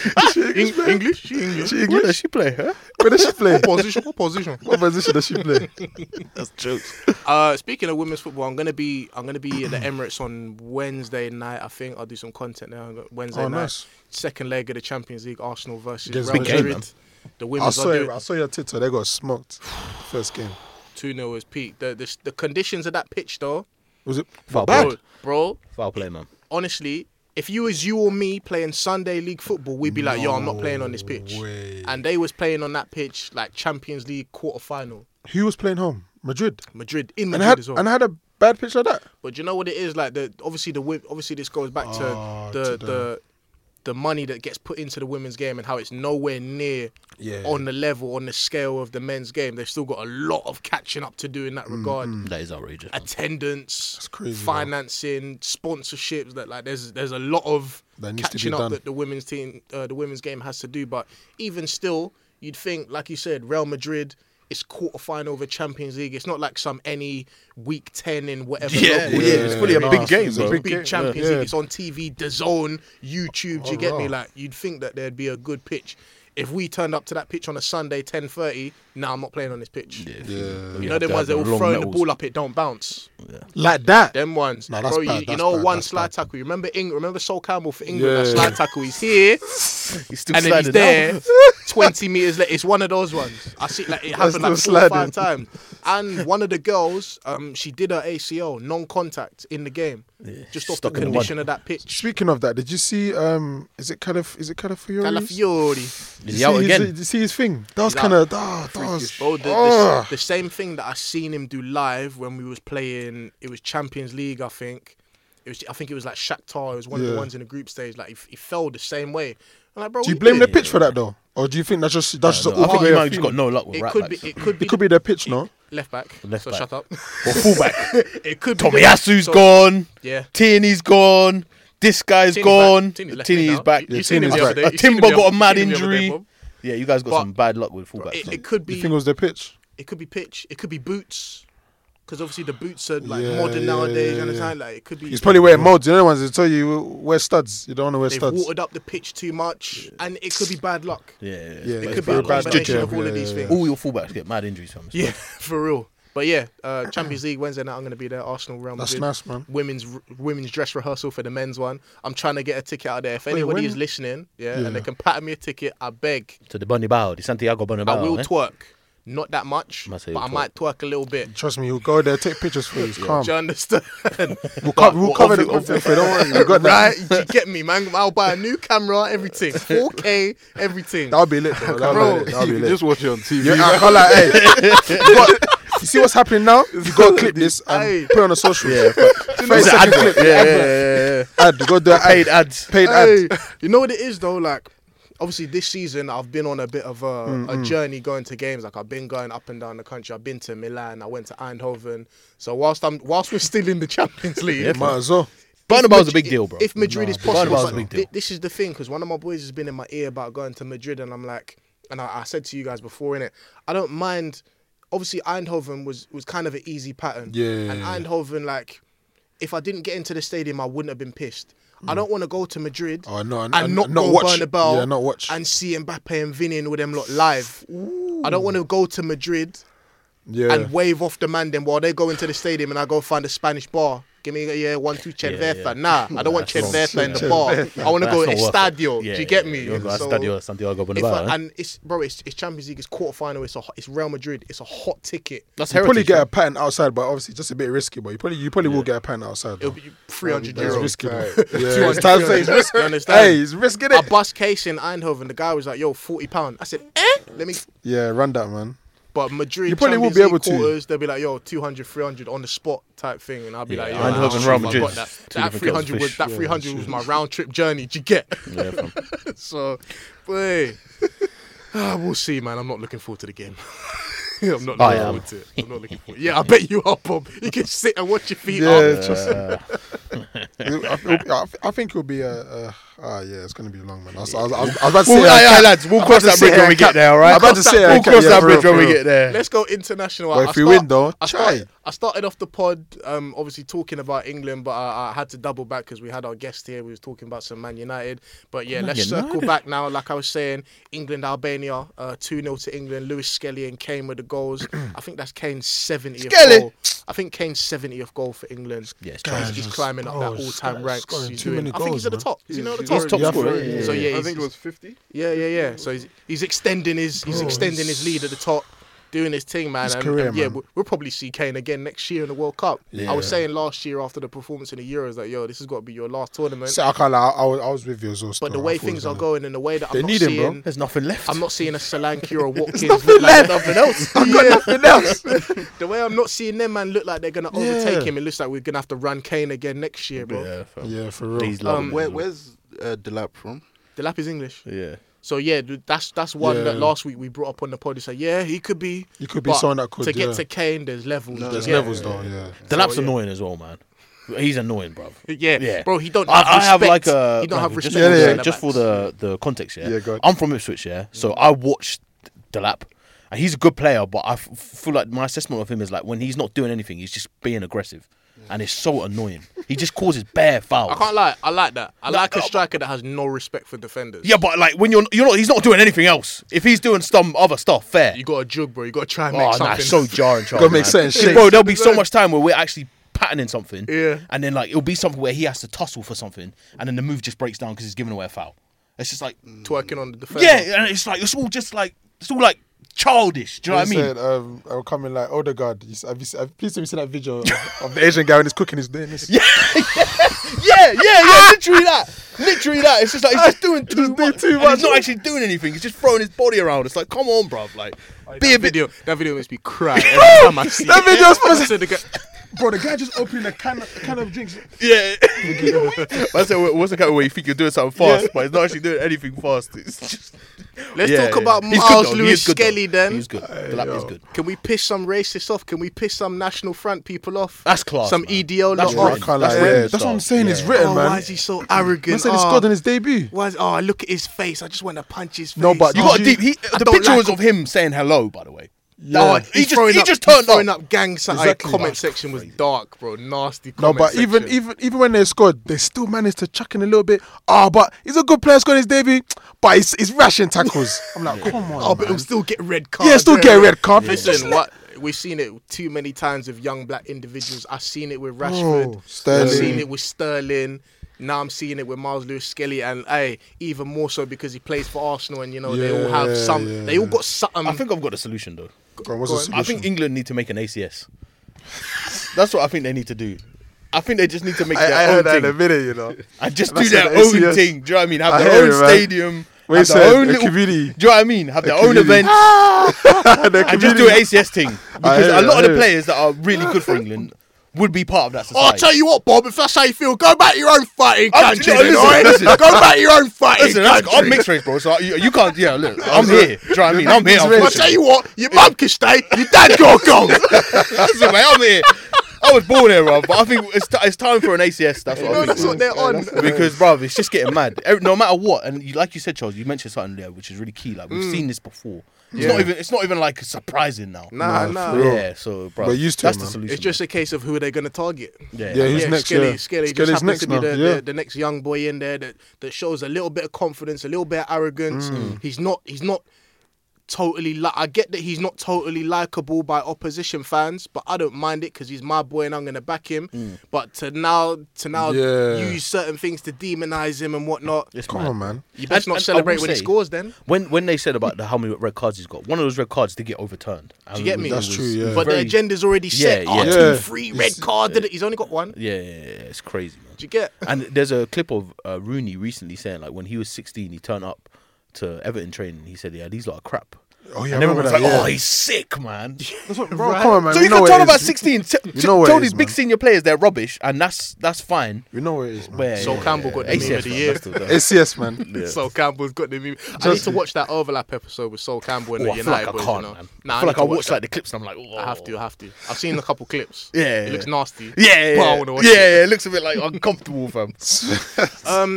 Eng- English? She English. She Where English. does she play? Huh? Where does she play? What position? What position? What position does she play? That's jokes. Uh, speaking of women's football, I'm gonna be I'm gonna be at the Emirates on Wednesday night. I think I'll do some content there on Wednesday Oh, night. nice. Second leg of the Champions League, Arsenal versus Against Real Big game, Madrid. man. The I women's saw are it. doing I saw your Twitter. They got smoked. First game. two nil as peak. The, the the conditions of that pitch though, Was it Foul bad? play. bro, bro. Foul play, man. Honestly, if you was you or me playing Sunday league football, we'd be like, yo, I'm not playing on this pitch. way. And they was playing on that pitch like Champions League quarter final. Who was playing home? Madrid. Madrid in And Madrid had as well. and had a bad pitch like that. But you know what it is like the obviously the wi- obviously this goes back to Oh, the to the- the the money that gets put into the women's game and how it's nowhere near Yeah. on the level on the scale of the men's game. They've still got a lot of catching up to do in that regard. That is outrageous. man. Attendance, That's crazy, bro. financing, sponsorships. That like there's there's a lot of That needs to be catching up done. that the women's team, uh, the women's game has to do. But even still, you'd think, like you said, Real Madrid. It's quarter final of the Champions League. It's not like some any week ten in whatever. Yeah, local yeah, league. it's fully a nah, big it's- game, it's a bro. Big, big game. Champions Yeah. League. It's on T V, DAZN, YouTube. Do you Oh, get wow. me? Like you'd think that there'd be a good pitch. If we turned up to that pitch on a Sunday, ten thirty, nah, I'm not playing on this pitch. Yeah, Yeah. You know them ones that will throw the ball up, it don't bounce. Like that. Them ones. Nah, that's Bro, you, bad, you that's know bad, one that's slide bad. tackle. You remember Eng- remember Sol Campbell for England? Yeah. That slide tackle. He's here, He's still and then he's sliding there. down. Twenty meters later. It's one of those ones. I see like it That's happened like still four or sliding. five times. And one of the girls, um, she did her A C L, non-contact in the game, just off the stuck in the mud. condition of that pitch. Speaking of that, did you see? Um, is it Calif? Is it Calafiori? Calafiori. Is he out again? Did you see his thing? That was He's kind out. of. Oh, that was. Bro, the, oh. the, the same thing that I seen him do live when we was playing. It was Champions League, I think. It was. I think it was like Shakhtar. It was one of Yeah. the ones in the group stage. Like he, he fell the same way. I'm like, bro, Do you what blame the doing? pitch for that though, or do you think that's just that's just No, an I awful think way he of might have just got feeling? no luck with It right could backs. be. It could be. It could be their pitch, no? left back. Left so back. shut up. Or fullback. It could. be Tomiyasu's so- gone. Yeah. Tierney's gone. This guy's Tierney's gone. back. Tierney's left mid Tierney's now. back. You- Yeah, you seen him Tierney's the other back. day. Uh, You seen him Timber the got other- a mad you seen him the other day, injury. Bob. Yeah, you guys got But- some bad luck with fullbacks. It, man. it could Do you be. think it was their pitch? It could be pitch. It could be boots. Because obviously the boots are like Yeah, modern yeah, nowadays. yeah, You yeah. understand? Like it could be. He's probably wearing molds. You know the ones that tell you wear studs. You don't want to wear They've studs. watered up the pitch too much, and it could be bad luck. Yeah, yeah, Yeah, yeah. It it's could be a bad luck. combination Yeah, of all yeah, of these yeah, things. All your fullbacks get mad injuries from. Yeah, for real. But yeah, uh, Champions League Wednesday night. I'm going to be there. Arsenal, Real That's Madrid. nice, man. Women's women's dress rehearsal for the men's one. I'm trying to get a ticket out there. If Wait, anybody when- is listening, yeah, Yeah. and they can pattern me a ticket, I beg. To the Bernabeu, the Santiago Bernabeu. I will eh? twerk. Not that much, Must say but I you'll might twerk a little bit. Trust me, we'll go there, take pictures for you. It's calm. Do you understand? We'll, co- we'll But cover the obvi- everything. Don't worry, we got that. Right? You get me, man. I'll buy a new camera, everything. four K, everything. That'll be lit, though. That'll Bro, be lit. That'll You be can lit. just watch it on T V. Yeah, I can't lie. Hey, you, got, you see what's happening now? You got to clip this and Hey. put it on the social. Yeah, thirty second clip. yeah, yeah, yeah, yeah. Ad, go do an Paid ad. ads. Paid Hey, ad. you know what it is though? Like, obviously this season I've been on a bit of a, Mm, a journey going to games. Like I've been going up and down the country. I've been to Milan. I went to Eindhoven. So whilst I'm whilst we're still in the Champions League, Yeah, Might as well. Bernabeu's a Madrid- big deal, bro. If Madrid Nah, is possible, Bernabeu's a but big deal. thi- this is the thing because one of my boys has been in my ear about going to Madrid, and I'm like, and I, I said to you guys before, innit, I don't mind. Obviously, Eindhoven was was kind of an easy pattern, Yeah. and Eindhoven, like, if I didn't get into the stadium, I wouldn't have been pissed. I don't want to go to Madrid Oh, no, and, and- not, and not go watch. Bernabeu Yeah, not watch. and see Mbappe and Vini and all them lot live. I don't want to go to Madrid Yeah. and wave off the man them while they go into the stadium and I go find a Spanish bar. Give me a yeah, one, two, Cerveza. Yeah, yeah. Nah, I don't want That's wrong. Cerveza in the Cerveza. bar. I want to go That's not worth it. Estadio. Yeah, Do you get yeah, me? You go So, Estadio Santiago if Bernabeu. I, eh? and it's bro, it's, it's Champions League. It's quarter final. It's a hot- it's Real Madrid. It's a hot ticket. That's you probably heritage. get a fam. patent outside, but obviously just a bit risky. But you probably you probably will get a patent outside. It'll Though. be three hundred It's euros. risky. though. two Yeah, hundred, it's time to say it's You risky. understand? Hey, it's risky. I innit? bust case in Eindhoven. The guy was like, "Yo, forty pound." I said, "Eh, let me." Yeah, run that, man. But Madrid, You probably will Champions be able League to. quarters, they'll be like, "Yo, two hundred, three hundred on the spot type thing," and I'll be Yeah, like, "Yo, Eindhoven, nah, Real I've Madrid, got that. two That different three hundred kettles of was fish. that Yeah, three hundred was shit. my round trip journey. Do you get? Yeah, fam. So, boy, ah, we'll see, man. I'm not looking forward to the game. I'm not looking I am. forward to it. I'm not looking forward. Yeah, I bet you are, Bob. You can sit and watch your feet Yeah, up. it's just. I, I, I think it'll be a, a, Ah, yeah, it's gonna be long, man. I was, I was, I was, I was about to Well, say, aye, I aye, can't- lads, we'll I'm cross about to that bridge say when I we get can't- there, all right? I'm about to say, I we'll can't- cross yeah, that for real, bridge when for we real. get there. Let's go international. But I if we start- win, though, I try. started, I started off the pod, um, obviously talking about England, but I, I had to double back because we had our guest here. We was talking about some Man United. But yeah, Man let's circle United. back now. Like I was saying, England, Albania, uh, two nil to England. Lewis Skelly and Kane with the goals. I think that's Kane's seventieth Skelly. goal. I think Kane's seventieth goal for England. Yeah, it's He's, crazy. he's Jesus. climbing up Oh, that he's all-time ranks. scoring He's too doing, many I think he's at the goals, top. Is he not at the He's- top? He's top Yeah, scorer. for- yeah, yeah, So yeah. yeah, I he's, think it was fifty. yeah, yeah, yeah. So he's, he's extending his he's Bro, extending he's- his lead at the top, doing his thing, man. His and, career, and yeah, man. we'll, we'll probably see Kane again next year in the World Cup. I was Yeah. saying last year after the performance in the Euros that yo, this has got to be your last tournament. So I can't lie, I, was, I was with you as well. but still. the I way thought it was things are gonna- going and the way that They I'm not need him, bro. seeing, There's nothing left. I'm not seeing a Solanke or a Watkins. nothing look like left. that. nothing else. I've got nothing else. The way I'm not seeing them, man, look like they're gonna overtake Yeah. him. It looks like we're gonna have to run Kane again next year, bro. Yeah, fam. Yeah, for real. He's Um, loving it Where, as well. where's uh, Delap from? The lap is English. Yeah. So yeah, dude, that's that's one Yeah. that last week we brought up on the pod. He said, yeah, he could be. You could be but someone that could. to get yeah. to Kane, there's levels. No, There's yeah. levels, though. Yeah. The lap's yeah. annoying as well, man. He's annoying, bruv. Yeah, Yeah. bro. He don't. I, Have I have respect. like a He don't have just, respect. for Yeah, the- yeah. centre just for backs. the the context. Yeah, Yeah, go on. I'm from Ipswich. Yeah, so I watched Delap, and he's a good player. But I f- feel like my assessment of him is like when he's not doing anything, he's just being aggressive, and it's so annoying. He just causes bare fouls. I can't lie. I like that. I No, like a no, striker that has no respect for defenders. Yeah, but like when you're you're not, he's not doing anything else. If he's doing some other stuff, fair. You got a jug, bro. You got to try and make Oh, nah, something. it's so jarring, Charles. Gotta make man. certain shapes. Bro, there'll be so much time where we're actually patterning something, Yeah. and then like it'll be something where he has to tussle for something, and then the move just breaks down because he's giving away a foul. It's just like, Twerking on the defender. yeah, and it's like it's all just like it's all like childish. Do you know what I He mean? said, um, I'll come in like Odegaard. You s- Have you, se- have, please have you seen that video of, of the Asian guy when he's cooking, he's doing this? Yeah, yeah, yeah, yeah, literally that, literally that. It's just like he's just doing too Just doing much. too and much. He's not actually doing anything. He's just throwing his body around. It's like, come on, bruv, like be a That bit. video. That video makes me cry every time I see That it. video's supposed I said the guy- Bro, the guy just opening a can, a can of drinks. Yeah. I said, what's the kind of way you think you're doing something fast, but he's not actually doing anything fast. It's just. Let's Yeah, talk yeah. about He's good, Miles though. He Lewis is good, though. Skelly then. He's good. The lap is good. Can we piss some racists off? Can we piss some National Front people off? That's class. Some man. E D O That's lot I off. written. can't That's lie, written yeah. That's what I'm style. saying. It's Yeah. written, Oh, man. why is he so arrogant? Man said he oh, scored on his debut. why is, oh, look at his face. I just want to punch his face. No, but You Did got a you- deep. He, I the don't picture like was of him saying hello, by the way. Oh, Yeah. he he's just- throwing he up, just he's turned throwing up. up gang sign. Exactly. Comment That's section was crazy. dark, bro. Nasty. No, Comment but even section. even even when they scored, they still managed to chuck in a little bit. Oh, but he's a good player, scoring his debut. But he's, he's rashing tackles. I'm like, come on, Oh, but man. he'll still get red cards. Yeah, still get a red card. Listen, what we've seen it too many times with young black individuals. I've seen it with Rashford. Oh, Sterling. I've seen it with Sterling. Now I'm seeing it with Miles Lewis Skelly, and hey, even more so because he plays for Arsenal, and you know they all have Yeah, some. yeah, they all yeah. got something. I think I've got a solution though. Go on, what's Go the on. I solution? think England need to make an A C S. That's what I think they need to do. I think they just need to make I, their I own heard that thing in a minute, you know. and just That's do their an A C own S. thing. Do you know what I mean? Have I their hear own it, man. stadium. Wait, have so their own a little. community. Do you know what I mean? Have their own community. events The and just do community. an A C S thing because hear a it, lot I of the hear it. players that are really good for England would be part of that Oh, I'll society. tell you what, Bob. If that's how you feel, go back to your own fighting I'm- country. no, then, listen, alright? listen. Go back to your own fighting Listen, that's, country. I'm mixed race, bro. So you, you can't. Yeah, look, I'm here. Do you know what I mean? I'm here. Mixed race. I'll unfortunately. tell you what, your mum can stay, your dad got go. Listen, mate, I'm here. I was born here, bro. But I think it's, t- it's time for an A C S. That's what You know I that's think. what they're on. Because, bro, it's just getting mad. Every- No matter what, and you, like you said, Charles, you mentioned something there which is really key. Like we've seen this before. It's Yeah. not even. It's not even like surprising now. Nah, Nah, nah. for real. Yeah. So, bro, We're used to that's it, the man. solution. It's just a case of who they're going to target. man. Yeah, who's yeah, next? Skelly, yeah. Skelly just Skelly's happens next to be now. the, yeah. the, the next young boy in there that, that shows a little bit of confidence, a little bit of arrogance. Mm. He's not. He's not totally. Li- I get that he's not totally likable by opposition fans, but I don't mind it because he's my boy and I'm going to back him. But to now, to now Yeah. use certain things to demonize him and whatnot, It's Come mad. on, man. you best And- not and I celebrate will when he say- scores. Then, When when they said about the, how many red cards he's got, one of those red cards did get overturned. Do you get And me? it That's was true, yeah. but the very- agenda's already set. Yeah, Oh, yeah. two, Yeah. three, red card. did it? He's only got one. Yeah, yeah, yeah, it's crazy, man. Do you get? And there's a clip of uh, Rooney recently saying like when he was sixteen, he turned up to Everton training. He said, "Yeah, these lot are crap." Oh yeah, And I everyone remember was that. like, yeah. "Oh, he's sick, man." That's what, bro, come on, man. So we you know can what talk it about is. sixteen. T- You t- know what tell it these is, big man. senior players they're rubbish, and that's that's fine. We know what it is, man. Where, Sol Campbell got the A meme C S, of the man, year. that's the- A C S, man. Yeah. Sol Campbell's got the meme. I need Just- to watch that overlap episode with Sol Campbell and Oh, the I feel United like I boys. can't, you know? man. Nah, I feel like need I to watch watch that. like the clips and I'm like, oh. I have to, I have to. I've seen a couple clips. Yeah, It yeah. looks nasty. Yeah, yeah, But I yeah. wanna watch yeah, it. yeah, it looks a bit like uncomfortable, fam. Um.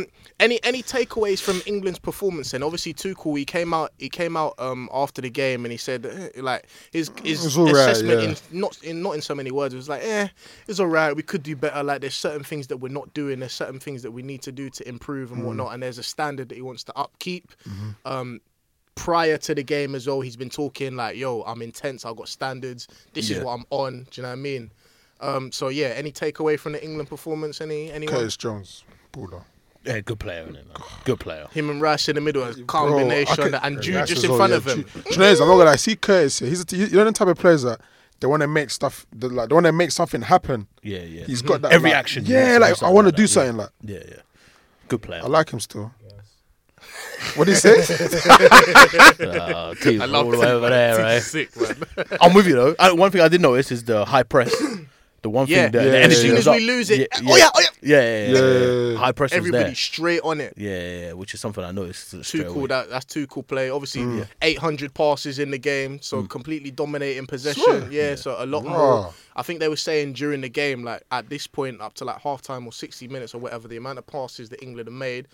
Any any takeaways from England's performance? And obviously Tuchel, he came out he came out um after the game and he said eh, like his his was all right, assessment yeah. in not in not in so many words. It was like, eh, it's all right. We could do better. Like there's certain things that we're not doing. There's certain things that we need to do to improve and whatnot. And there's a standard that he wants to upkeep. Um, prior to the game as well, he's been talking like, yo, I'm intense. I've got standards. This Yeah. is what I'm on. Do you know what I mean? Um, so yeah, any takeaway from the England performance? Any anyone? Curtis Jones, baller. Yeah, good player, isn't it? Man? Good player. Him and Rice in the middle, a Bro, I combination, could- and Jude Rice just as in well, front yeah, of him. Jude. Do you know, what it is? I'm not gonna lie. See Curtis here. He's a, you know the type of players that they want to make stuff. They, like they want to make something happen. Yeah, yeah. He's got that Every like, action. he Yeah, wants to like do I want to something do like something like. that. Yeah, yeah. Good player. I like him still. Yes. What did he say? Uh, T's I love all the way over there, right? Sick, man. I'm with you though. I, one thing I did notice is the high press. The one Yeah, thing that yeah, the yeah, energy as soon was as we up. lose it, yeah, oh yeah, oh yeah. yeah, yeah, yeah, yeah, Yeah. yeah. High press was Everybody there. straight on it. Yeah, yeah, yeah, which is something I noticed Too straight cool. away. That that's too cool play. Obviously, Mm. eight hundred passes in the game, so completely dominating possession. Swear. Yeah, so a lot Raw. more. I think they were saying during the game, like at this point, up to like half time or sixty minutes or whatever, the amount of passes that England have made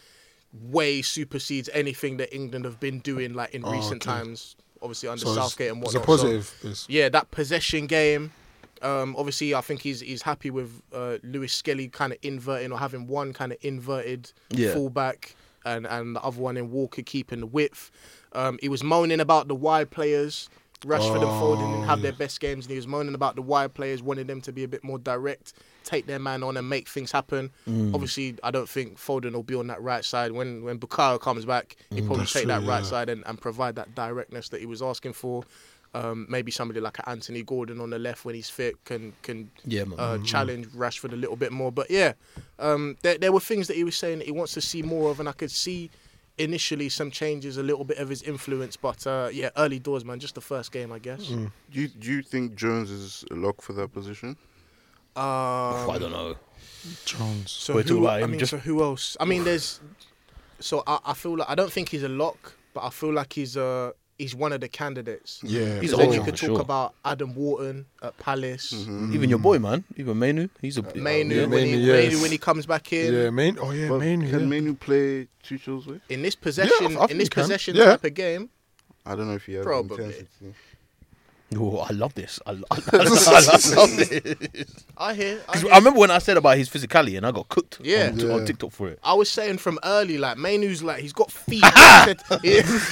way supersedes anything that England have been doing like in Oh, recent okay. times. Obviously under So it's- Southgate and it's whatnot. a So, positive. It's- yeah, that possession game. Um, obviously, I think he's he's happy with uh, Lewis Skelly kind of inverting or having one kind of inverted Yeah. fullback and, and the other one in Walker keeping the width. Um, he was moaning about the wide players. Rashford and Foden didn't have their best games, and he was moaning about the wide players, wanting them to be a bit more direct, take their man on, and make things happen. Obviously, I don't think Foden will be on that right side when when Bukayo comes back. He'll probably That's take true, that right yeah. side and, and provide that directness that he was asking for. Um, maybe somebody like a Anthony Gordon on the left when he's fit can can Yeah, man. uh, challenge Rashford a little bit more. But yeah, um, there, there were things that he was saying that he wants to see more of, and I could see initially some changes, a little bit of his influence. But uh, yeah, early doors, man. Just the first game, I guess. Mm. Do you, do you think Jones is a lock for that position? Um, I don't know. Jones. So We're talking who? about I him mean, just- so who else? I mean, there's. So I, I feel like I don't think he's a lock, but I feel like he's uh he's one of the candidates. Yeah. He's Because then old, you for could talk sure. about Adam Wharton at Palace. Even your boy, man. Even Mainu. He's a Mainu, yeah. when, he, Mainu, yes. Mainu when he comes back in. Yeah, main. Oh yeah, But main. can Yeah. Manu play Tuchel's way? In this possession, Yeah, I- I in think this he can. possession Yeah. type of game, I don't know if he has Probably. the intensity. Oh, I love this. I, lo- I, I love this. I hear. I, 'Cause hear. I remember when I said about his physicality and I got cooked Yeah. on, t- on Yeah. TikTok for it. I was saying from early, like Mainu's like he's got feet. rare to-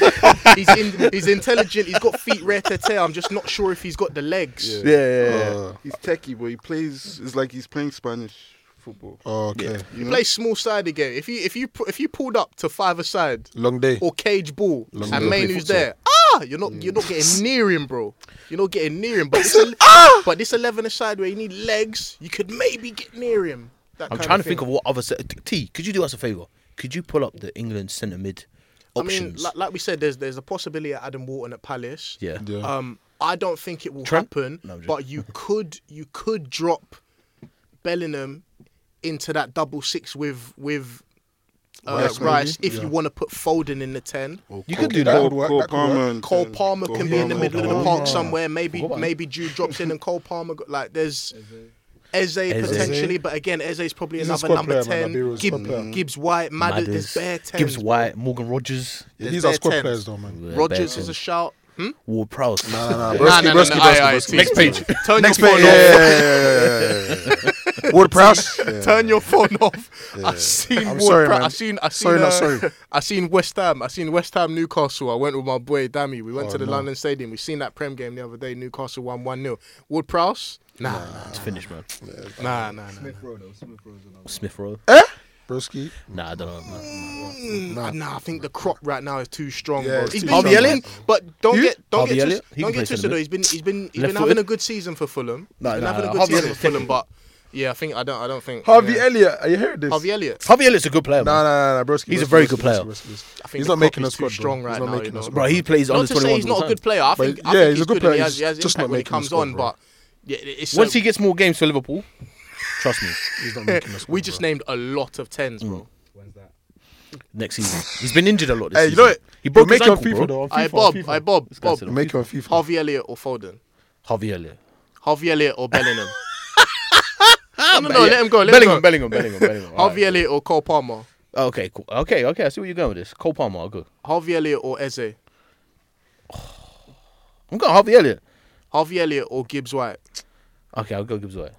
he's in, he's intelligent. He's got feet rare to tear. I'm just not sure if he's got the legs. Yeah. Yeah, yeah, yeah. Uh, He's techie, but he plays. It's like he's playing Spanish football. oh, okay. Yeah. You know? Play small sided game. If you if you pu- if you pulled up to five aside Long day. or cage ball Long and day. Play Mainu's futsal. there, ah, you're not you're not getting near him, bro. You're not getting near him. But this, el- Ah! but this eleven aside where you need legs, you could maybe get near him. That I'm kind trying of to think thing. of what other. Se- T, could you do us a favour? Could you pull up the England centre mid I mean, options? like, like we said, there's there's a possibility of Adam Wharton at Palace. yeah. Yeah. Um, I don't think it will Trent? happen, No, I'm just- but you could you could drop Bellingham into that double six with with uh, Rice, Rice, maybe? if you Yeah. want to put Foden in the ten. Or You Cole- could do that. Cole, That could work, Cole that could Palmer. work. and- Cole and Palmer Cole can be in the Palmer. middle of the Palmer. park somewhere. Maybe Forgot about maybe Jude drops in and Cole Palmer go- like there's Eze Eze. potentially, but again Eze is probably He's a another squad number player, man. ten. I'll be real, Gib- squad player. Gibbs White, Madders, there's Madders, bare tens. Gibbs White, Morgan Rogers, Yeah, There's these are bare squad tens. players, though, man. Yeah, Rogers bare is a tens. shout. Hmm? Ward Prowse. Nah, nah, nah. Nah, Broski, nah, nah, broski, nah, broski, aye, aye, broski. see, Next see. page. Turn Next your page. phone Yeah, off. yeah, yeah, yeah, yeah. Ward Prowse. Yeah. Turn your phone off. I seen I'm Ward sorry, Prowse. man. I seen I seen Sorry, not uh, sorry. I seen West Ham. I seen West Ham Newcastle. I went with my boy Dammy. We went Oh, to the no. London Stadium. We seen that Prem game the other day. Newcastle won one nil. Ward Prowse? Nah, It's finished, man. nah, nah, nah. Smith Rowe though. Smith Rowe's another. Smith Rowe. Broski. Nah, I don't know. Man. Nah, nah, I think the crop right now is too strong, Yeah, bro. it's He's too been, Harvey he's Elliott? been- but don't Who? get don't Harvey get Elliott? twisted. He Don't can get play twisted centre though. He's been he's been he's Left been having footed? a good season for Fulham. He's Nah, been nah, having a nah, good Harvey season Elliott's for Fulham, technical. but yeah, I think I don't I don't think Harvey yeah. Elliott. Are you hearing this? Harvey Elliott. Harvey Elliott's a good player, Nah, man. nah, nah, broski. He's a broski, very broski, good player. broski, broski, broski. I think He's the not crop making is us too squad, strong bro. right He's not now. making You know? us squad. Bro, he plays Not under to say twenty-one. he's not a good player. I But think I yeah, think he's a good good and He player. has, he has He's just impact not when he making the comes squad, on, bro. but yeah, it's Once so, he gets more games for Liverpool, trust me, He's not making us. we just named a lot of tens, bro. When's that? next season. He's been injured a lot this Hey, you season. know what? He broke We'll his make it on ankle, FIFA bro. though. On I FIFA, Bob, on FIFA. I Bob, guy's Bob. a- We'll make it on FIFA. Harvey Elliott or Foden? Harvey Elliott. Harvey Elliott or Bellingham? no, no, no, let him go. Let Bellingham, him go. Bellingham, Bellingham, Bellingham, Bellingham. Harvey Elliott or Cole Palmer? Okay, cool. Okay, okay. I see where you're going with this. Cole Palmer, I'll go. Harvey Elliott or Eze? I'm going Harvey Elliott. Harvey Elliott or Gibbs White? Okay, I'll go Gibbs White.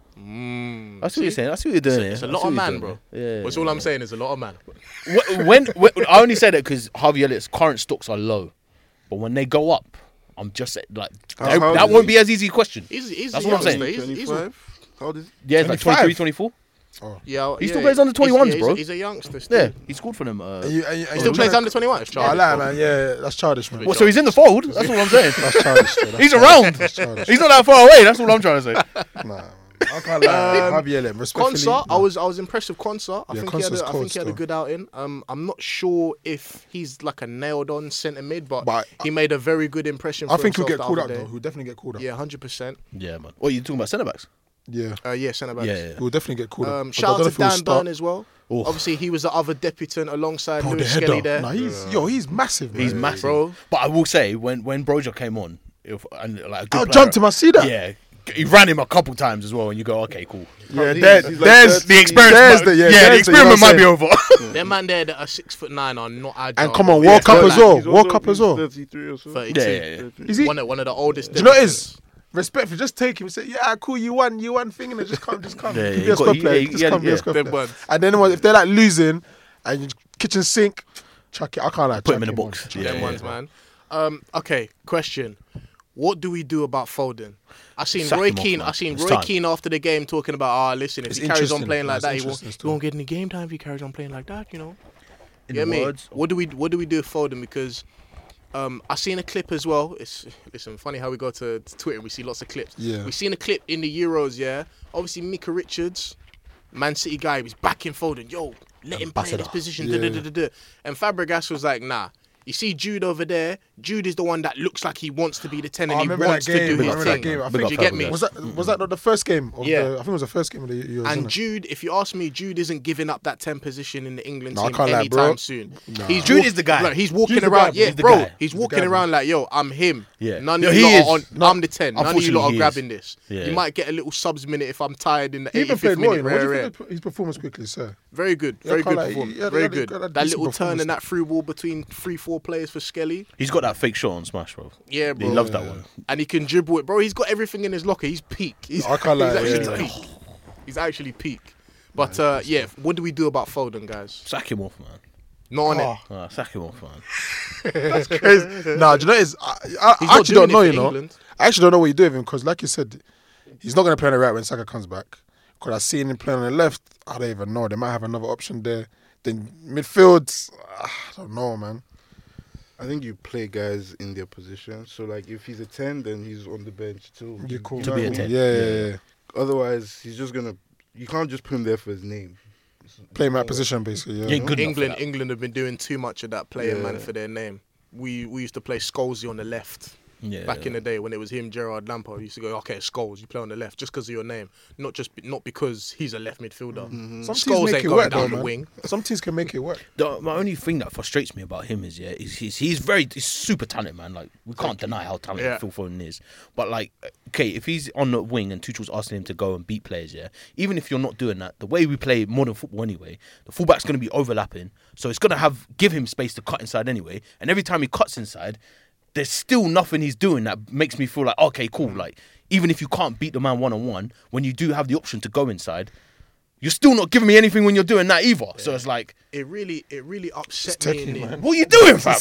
Mm, I see what you're saying. I see what you're doing here. It's a I lot see of what you're man, doing bro. here. Yeah. That's all I'm saying is a lot of man. Wh- when, when I only say that because Harvey Elliott's current stocks are low, but when they go up, I'm just saying, like How- that, how that old won't is be as easy a question. He's, he's That's a what I'm saying. youngster. He's, he's, twenty-five? How old is he? Yeah, it's like twenty-five. twenty-three, twenty-four. yeah, He yeah, still plays under he's- twenty-ones, he's, bro. He's a youngster still. Yeah, he scored for them. Uh, And you, and you, and He still you plays tryna- under twenty-one. It's I childish, like, bro. man. Yeah, that's childish, man. well, so he's in the fold. That's what I'm saying. That's childish. Though. That's He's childish. around. That's childish. He's not that far away. That's what I'm trying to say. Nah, man. I can't lie. Um, Harvey Elliott, respectfully. Concert, I nah. was I was impressed with Concert. I Yeah, think he had Concert's a, I cold think he had a still. good outing. Um, I'm not sure if he's like a nailed on centre mid, but, But he made a very good impression. I for think he'll himself get the called other up day. though. He'll definitely get called up. Yeah, hundred percent. Yeah, man. What are you talking about? Centre backs? Yeah. Uh, yeah, centre backs. Yeah, yeah. He'll definitely get called up. Um, But I shout don't out know to if he'll Dan start. Burn as well. Oof. Obviously, he was the other debutant alongside Bro, the Lewis header. Skelly there. Nah, he's yo, he's massive, man. He's massive, bro. But I will say, when when Broja came on, if, and like a good I player- jumped him. I see that. Yeah, he ran him a couple times as well, and you go, okay, cool. Yeah, He's- there, he's like there's thirty. The experience, There's might, the- yeah, yeah, the there's the- you know experiment what I'm might be over. Them man there that are six foot nine are not agile. And come on, bro. World Cup Yeah, as well. He's World also- Cup as he's well. thirty-three or so. thirty-two. Yeah, yeah, yeah. Is he? One of one of the oldest. Do you know what it debutants. is? Respectfully, just take him and say, yeah, cool, you won, you won thing, and just come, just come. Yeah, You yeah, be a he squad got- he- player, he- just he had- come be yeah. a squad Them player. ones. And then what- if they're like losing, and you kitchen sink, chuck it. I can't like Put chuck him in the on. box. Chuck Yeah, him Them on. yeah. ones, man. Um, okay, question. What do we do about Foden? I seen Sack Roy him off, Keane. man. I seen It's Roy time. Keane after the game talking about, ah, listen, if It's he carries on interesting. playing like It's that, he won't, interesting he still. won't get any game time if he carries on playing like that. You know. In You the get me? words, What do we What do we do with Foden? Because um, I seen a clip as well. It's listen, funny how we go to, to Twitter. We see lots of clips. Yeah. We seen a clip in the Euros. Yeah. Obviously, Mika Richards, Man City guy, was backing Foden. Yo, let him play in his Ambassador. position. Yeah. Da, da, da, da, da. And Fabregas was like, nah. You see Jude over there. Jude is the one that looks like he wants to be the ten Oh, and I he remember wants that to game. do I his remember thing. that game. I Big think up Do you get me? Fabregas. Was that was that not the first game? Of Yeah. the, I think it was the first game of the Euros. And innit? Jude, if you ask me, Jude isn't giving up that ten position in the England No, I team can't lie, anytime bro. soon. Nah. He's Jude walk- is the guy. Look, he's walking Jude's the around, guy, bro. yeah, He's the bro. guy. He's the walking guy, bro. around like, yo, I'm him. Yeah. None No, of he you lot is. are on. No, I'm the ten. None of you unfortunately, lot are he grabbing is. this. Yeah. You might get a little subs minute if I'm tired in the He even eighty-fifth played well. minute. You know. What do Rare, you rare. think of his performance quickly, sir? Very good. Yeah, Very can't good lie, he performance. had- he Very had a- good. got a That decent little turn performance and that through ball between three, four players for Skelly. He's got that fake shot on Smash, bro. Yeah, bro. He loves that one. And he can dribble it, bro. He's got everything in his locker. He's peak. He's, I can't lie, he's actually yeah. peak. He's actually peak. But uh, yeah, what do we do about Foden, guys? Sack him off, man. Not on Oh, it. Ah, sack him off, man. crazy. Nah, do you know what it is? I, I, He's I not actually doing don't know, it you for know. England. I actually don't know what you do with him because, like you said, he's not going to play on the right when Saka comes back. Because I seen him playing on the left. I don't even know. They might have another option there. Then midfield, I don't know, man. I think you play guys in their position. So like if he's a ten, then he's on the bench too. You're cool. You To know be what a I ten. mean? Yeah, yeah, yeah. Otherwise, he's just gonna. You can't just put him there for his name. Play him at position, basically. Yeah. You ain't good enough for England, that. England have been doing too much of that playing Yeah. man for their name. We we used to play Scholesy on the left Yeah. back in the day when it was him, Gerard Lampard. We used to go, okay, Scholes, you play on the left just because of your name, not just not because he's a left midfielder. Some Scholes teams make ain't it going work, down though, the man. wing. Some teams can make it work. The, my only thing that frustrates me about him is yeah, is he's he's very he's super talented, man. Like we can't deny how talented Yeah. Phil Foden is. But like, okay, if he's on the wing and Tuchel's asking him to go and beat players, yeah, even if you're not doing that, the way we play modern football anyway, the fullback's going to be overlapping, so it's going to have give him space to cut inside anyway. And every time he cuts inside, there's still nothing he's doing that makes me feel like okay, cool. Like even if you can't beat the man one on one, when you do have the option to go inside, you're still not giving me anything when you're doing that either. So it's like, It really it really upset It's me. techie, in the- man. what are you doing, fam?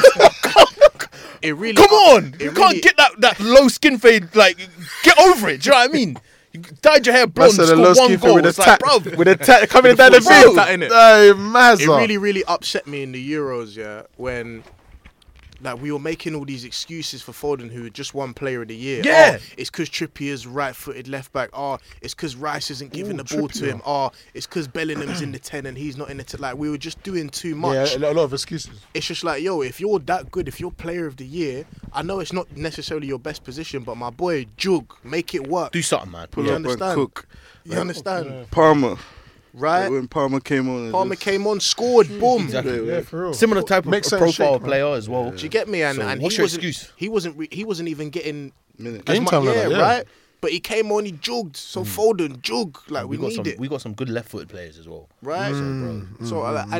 It really Come on, it you really- can't get that, that low skin fade. Like, get over it. Do you know what I mean? You dyed your hair blonde, That's scored a low one skin goal. with a It's like, tat, bruv, with a tat coming down the full field. tat, innit? Hey, It Mazza. really, really upset me in the Euros, yeah, when like we were making all these excuses for Foden, who had just won Player of the Year. Yeah. Oh, it's because Trippier's right-footed left back. Oh, it's because Rice isn't giving Ooh, the ball to Trippier. him. Oh, it's because Bellingham's in the ten and he's not in the ten. Like we were just doing too much. Yeah, a lot a lot of excuses. It's just like, yo, if you're that good, if you're Player of the Year, I know it's not necessarily your best position, but my boy, jug, make it work. do something, man. Pull You up understand? and cook. You understand? Palmer. Right? When Palmer came on. and Palmer just- came on, scored, boom. Exactly. Yeah, for real. Similar type of Makes sense, profile shake, man. player as well. Do you get me? And, So and what's he your wasn't, excuse? He wasn't. Re- he wasn't even getting Minute. as Game much. time like Yeah, that, yeah. right. But he came on, he jogged. So Foden jog. Like we, we got need some, it, we got some good left-footed players as well. right? So, bro, So uh, and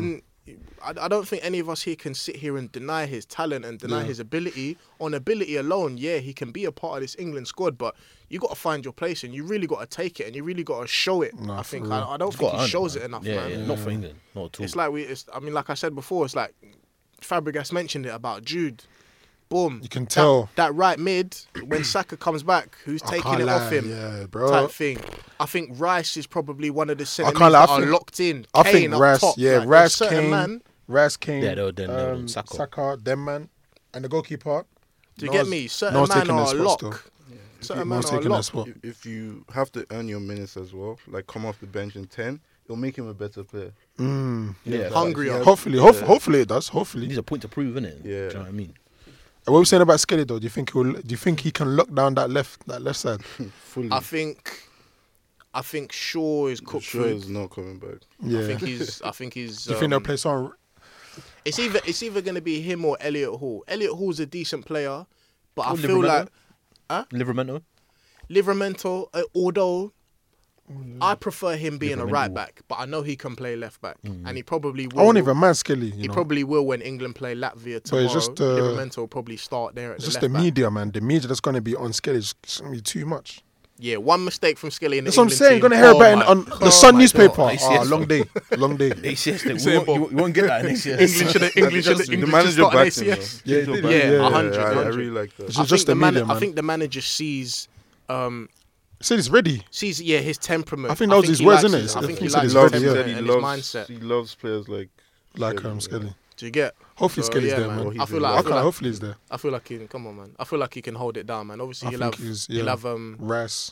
I, I don't think any of us here can sit here and deny his talent and deny Yeah. his ability. On ability alone, yeah, he can be a part of this England squad, but you got to find your place and you really got to take it and you really got to show it. Nah, I for think real. I, I don't He's think gotta he earn shows man. it enough, yeah, man. Yeah, not for England, not at all. It's like we. It's, I mean, like I said before, it's like Fabregas mentioned it about Jude. Boom. You can That- tell. that, right mid when Saka comes back, who's I taking can't it lie, off him. Yeah, bro. Type thing. I think Rice is probably one of the centre can't mids lie, I that are think- locked in. I Kane think up Rice, top, yeah, like, Rice, there's certain Kane, man. Rice, Kane, Yeah, they were then- they were um, Saka. Saka, them man, and the goalkeeper. Do you No get one's- me? Certain no one's man taking are their a spot lock. still. Certain No man one's are a taking their lock. spot. If- If you have to earn your minutes as well, like come off the bench in ten, it'll make him a better player. Mm. yeah, Hungrier. Yeah. Hopefully, hope, Yeah. hopefully it does. Hopefully. He's a point to prove, isn't it? Yeah. Do you know what I mean? And what are we saying about Skelly though? Do you think he will? Do you think he can lock down that left that left side? Fully. I think, I think Shaw is cooked sure food. is not coming back. Yeah. I think he's. I think he's. Do you think they'll um, play someone? It's either it's either going to be him or Elliot Hall. Elliot Hall's a decent player, but I Or feel Livramento? like Livramento? Livramento, uh, although I prefer him being a Livramento. right back, but I know he can play left back, and he probably will. I won't even mind Skelly. You He know, probably will when England play Latvia But tomorrow. it's just, uh, Livramento will probably start there at it's the just left the back. media, man. The media that's going to be on Skelly is going to be too much. Yeah, one mistake from Skelly in the That's what I'm England saying. team. You're going to hear Oh about it my- on oh the Sun my newspaper. God. It's- Ah, it's- long day, long day. A C S, you, Saying, won't, you, you won't get that in A C S. England should have England should have The England should manager start an backed him. A C S. though. Yeah, He's he not did, back. yeah, yeah, one hundred, I, I one hundred. really like that. It's I just think the the man- media, I man. think the manager sees um Said he's ready. sees yeah his temperament. I think that was his he words, likes innit? his- I I think think he he likes said his he's He ready, said temperament he and loves, his mindset. he loves players like Like Skelly, um, yeah. Skelly. Do you get? Hopefully So, Skelly's yeah, there, man. man. Well, I he's feel in like I I there. feel can't. like, Hopefully he's there. I feel like he can come on, man. I feel like he can hold it down, man. Obviously I he'll think have he's he'll yeah. have um Rice.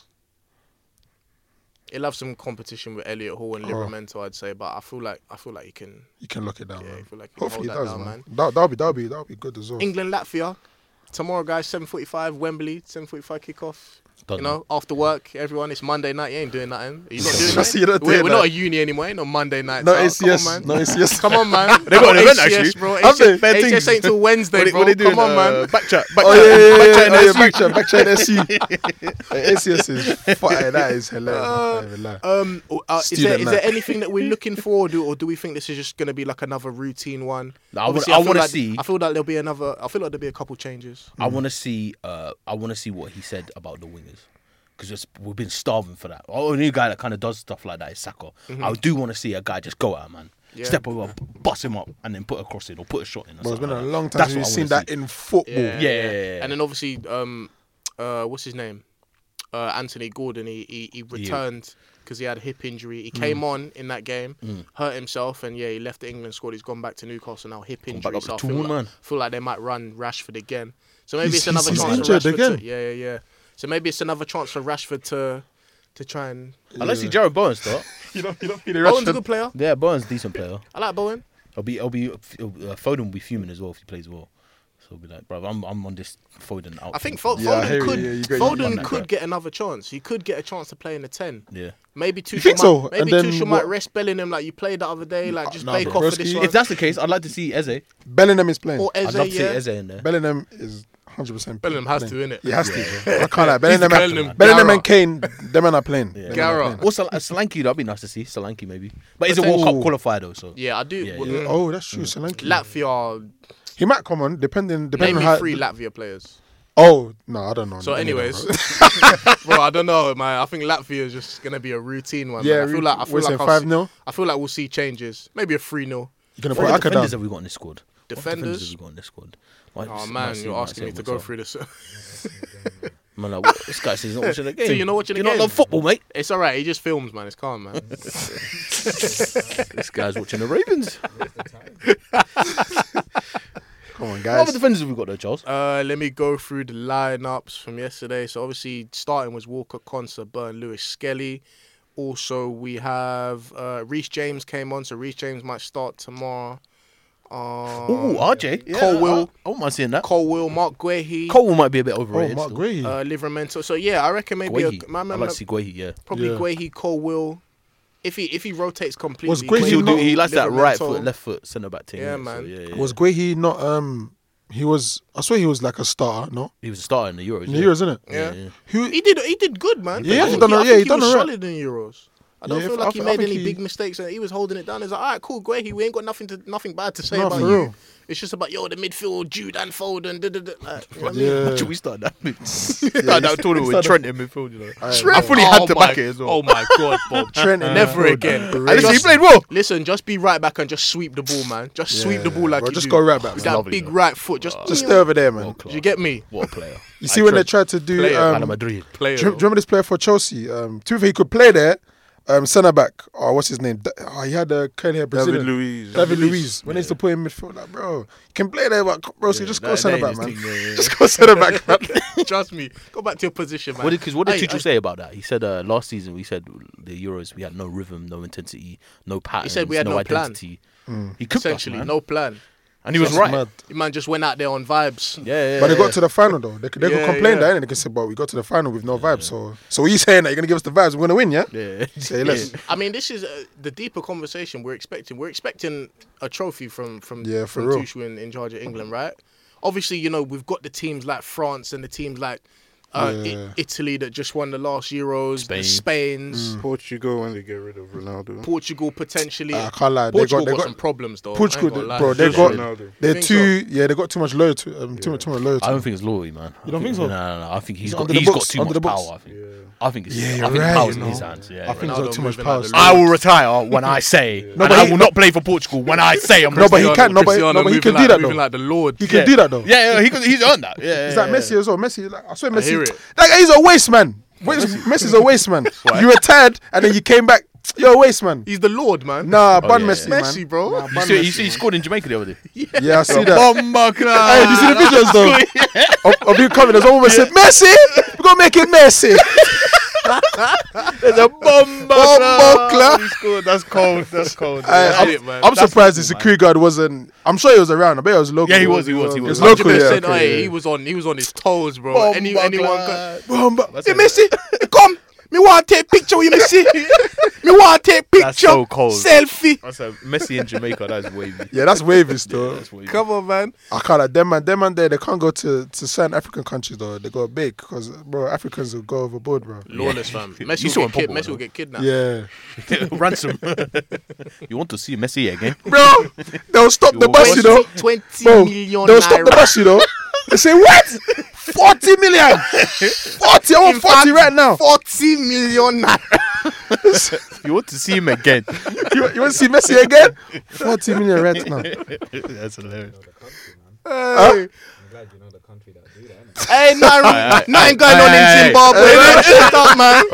he'll have some competition with Elliot Hall and Oh. Livramento, I'd say, but I feel like I feel like he can. He can lock it down, Yeah, I man. feel like he can Hopefully he hold that does, down, man. man. That that'll be that'll be that'll be good as well. England Latvia tomorrow, guys. seven forty-five Wembley. seven forty-five kickoff. Done You know, after work, everyone. It's Monday night. You ain't doing nothing. Are you not doing I nothing? see you not We're, doing we're that. not a uni anymore. Ain't no Monday night. No out. A C S, Come on, man. no A C S. Come on, man. They got an event, A C S, actually. bro. Have they? Fair A C S things. ain't till Wednesday, What, they- bro. what they doing? Come on, man. Uh, back chat. Back Oh chat. yeah, yeah, back yeah, chat in yeah, yeah, S U. back chat, back chat in S U. A C S is fire. That is hilarious. I can't even lie. Um, uh, is there Student is there night. anything that we're looking for, or do, or do we think this is just going to be like another routine one? No, I wanna- Obviously, I feel wanna like, see- I feel like there'll be another. I feel like there'll be a couple changes. I want to see. Uh, I want to see what he said about the wingers, because we've been starving for that. The only guy that kind of does stuff like that is Saka. I do want to see a guy just go out, man, Yeah. step over, bust him up, and then put a cross in or put a shot in. Or But it's been a something like long that. time That's since we've what I seen wanna that in football. Yeah, Yeah, yeah, yeah. And then obviously, um, uh, what's his name? Uh, Anthony Gordon. He he, he returned because he had a hip injury. Mm. He came on in that game, hurt himself, and yeah, he left the England squad. He's gone back to Newcastle now. Hip Gone injury. back up So I to feel tool, like, man. feel like they might run Rashford again. So maybe He's- it's another he's- chance he's for injured Rashford. again. To, yeah, yeah, yeah. So maybe it's another chance for Rashford to to try and. I'd like to see Jared Bowen start. You don't, you don't feel Bowen's a good player. Yeah, Bowen's a decent player. I like Bowen. I'll be, I'll be, uh, Foden will be fuming as well if he plays well. So I'll be like, bro, I'm, I'm on this Foden out. I think thing. Fo- Yeah, I hear Foden you. could Yeah, you got- you Foden got could that. get another chance. He could get a chance to play in the ten. Yeah. Maybe Tuchel think might, so? maybe And then Tuchel might what- rest Bellingham like you played the other day. Like just Nah, bake bro. off for this Broski- one. If that's the case, I'd like to see Eze. Bellingham is playing. Or I'd Eze, love to see yeah. Eze in there. Bellingham is one hundred percent. Bellingham has to, playing. innit? He has to. I can't lie. Bellingham, Bellingham. and, Bellingham Gara. and Kane, them man are playing. Yeah. Bellingham Gara. are playing. Or Sol- uh, Solanke, that'd be nice to see. Solanke maybe, but he's a World Potential. Cup qualifier though, so Yeah, I do. Yeah, well, yeah. mm, Oh, that's true. Solanke. Latvia, He might come on, depending depending name on me how. three Latvia players. Oh no, I don't know. So, any of them, anyways, bro. bro, I don't know, man. I think Latvia is just gonna be a routine one. yeah, man. I feel like I feel we're like saying I'll five see, nil. I feel like we'll see changes. Maybe a three nil. You're gonna what put Aka defenders down. have we got in this squad? What Defenders? have we got in this squad? Might- Oh might man, see- you're might asking say me to myself. go through this. Man, like, what? This guy says he's not watching the game. So you're not watching Do the you game? not love football, mate? It's all right. He just films, man. It's calm, man. This guy's watching the Ravens. Come on, What guys. other defenders have we got there, Charles? Uh, let me go through the lineups from yesterday. So obviously starting was Walker, Konsa, Burn, Lewis, Skelly. Also we have uh, Reece James came on, so Reece James might start tomorrow. Um, Ooh, R J. Yeah, Cole Will. I, I wouldn't mind seeing that. Cole Will, Mark Guehi, Cole might be a bit Oh, overrated. Mark still. Gray. uh, Livramento. So yeah, I reckon maybe a, Guehi. I I'd remember like to see Guehi, yeah. probably Yeah. Guehi, Cole Will. If he if he rotates completely, Was Guehi He, Guehi, not- do, he likes that right Livramento. foot, left foot, centre back thing. Yeah, innit? man. So, yeah, yeah. Was Guehi not? Um, he was. I swear he was like a starter. No, He was a starter in the Euros. in the yeah. Euros, isn't it? Yeah. yeah. Who? He did he did good, man. Yeah, I he think done I all- think yeah, he he done was all right. solid in Euros. I don't Yeah, feel if- I like he think- I made think any he- big mistakes and he was holding it down. He's like, all right, cool, great. We ain't got nothing to nothing bad to say No, about for you. real. It's just about yo the midfield, Jude and Foden. Da, da, da, like, you know what I mean? Yeah. Should we start that? start that tournament with Trent in midfield, you know. Trent? I fully Oh had to my- back it as well. Oh my god, Bob. Trent in Never midfield. again. Great. And listen, he Just- played well. Listen, just be right back and just sweep the ball, man. Just sweep the ball like bro, you just do. go right back, With man. that Lovely, big though. right foot. Just, Just stay over there, man. World Do class. you get me? What a player. You see when they tried to do, Player, um, Real do, Madrid. Player. you, do you remember this player for Chelsea? Um, to be fair, he could play there. Um, centre back. Oh, what's his name? Da- Oh, he had a curly hair David Brazilian. Luiz. David Luiz. When they used to put him in midfield, like, bro, you can play there, but bro, so just go that- centre that back, ain't man. his thing, yeah, yeah. Just go centre back, man. Trust me. Go back to your position, man. What did, cause what did Hey, Tuchel I- say about that? He said uh, last season we said the Euros we had no rhythm, no intensity, no pattern. He said we had no plan. identity. He cooked us, Essentially, man. no plan. And he was That's right. mad. The man just went out there on vibes. Yeah, yeah. But they yeah. got to the final though. They could, they could Yeah, complain yeah. that, and they could say, "But we got to the final with no vibes." So, so what are you saying that you're gonna give us the vibes? We're gonna win, yeah? Yeah. Say less. I mean, this is uh, the deeper conversation we're expecting. We're expecting a trophy from from Yeah, for from real. Tuchel in, in charge of England, right? Obviously, you know we've got the teams like France and the teams like uh, Yeah. I- Italy that just won the last Euros, Spain. the Spain's, Portugal when they get rid of Ronaldo. Portugal potentially. I can't lie. They Portugal got, they got, got, some problems though. I ain't Portugal, gonna lie. bro. They Just got, Ronaldo. they're think too, yeah. They got too much loyalty, um, too much, too much loyalty. I don't think it's loyalty, man. You don't I think so? No, no, no. I think he's He's got under the he's got books, too under much the power. books. I think. I think it's. Yeah, I you're think right, the power's you in his know. hands. Yeah, I right. think he's got Ronaldo too much moving power. like the still. I will retire when I say, No, and but I he- will not play for Portugal when I say I'm. No, but he Cristiano- can't. No, but, Cristiano no, but he moving can like, do that moving though. like the Lord. He can Yeah. do that though. Yeah, yeah, he could, he's earned that. Yeah, He's yeah, like yeah. Messi as well. Messi, like, I swear, Messi. hear it. That guy, he's a waste man. Messi- Messi's a waste man. You retired and then you came back. You're a waste man. He's the Lord, man. Nah, bun yeah. Messi, man. Messi, bro. Nah, You bun see, you Messi, see, he man. scored in Jamaica the other day. Yeah, I see that. Bomba Hey, do you see the videos though? of, of you coming, there's one woman said, Messi, we're gonna make it Messi. There's a bomba. Bomba club. He scored. That's cold. That's cold. I, That's I'm, it, man. I'm That's surprised the cool, man. security guard wasn't. I'm sure he was around. I bet he was local. Yeah, he was, he was, he was. It's one hundred local, yeah. percent, okay, aye, yeah. He was on. He was on his toes, bro. Bomba Any, anyone? clad. Can, Bomba. That's Hey, it. Messi, come. Me want to take picture with you, Messi. Me want to take picture. That's so cold. Selfie. That's a Messi in Jamaica. That's wavy. Yeah, that's wavy still. That's wavy. Come on, man. I can't like them man, them man there. They can't go to, to certain African countries though. They go big because bro, Africans will go overboard, bro. Lawless, fam. You Messi saw will him get, kid, pop Messi one, will get kidnapped. Yeah, Ransom. You want to see Messi again? bro, they'll stop the bus, you know. twenty Bro, million they'll stop the naira. bus, you know. They say what? Forty million. Forty. I want In forty fact, right now. forty million naira. You want to see him again? You, you want to see Messi again? Forty million right now. That's hilarious. Hey, I'm glad you know the country that do that. innit? hey nothing, nothing going on Hey, in hey, Zimbabwe. man. Shut up, man.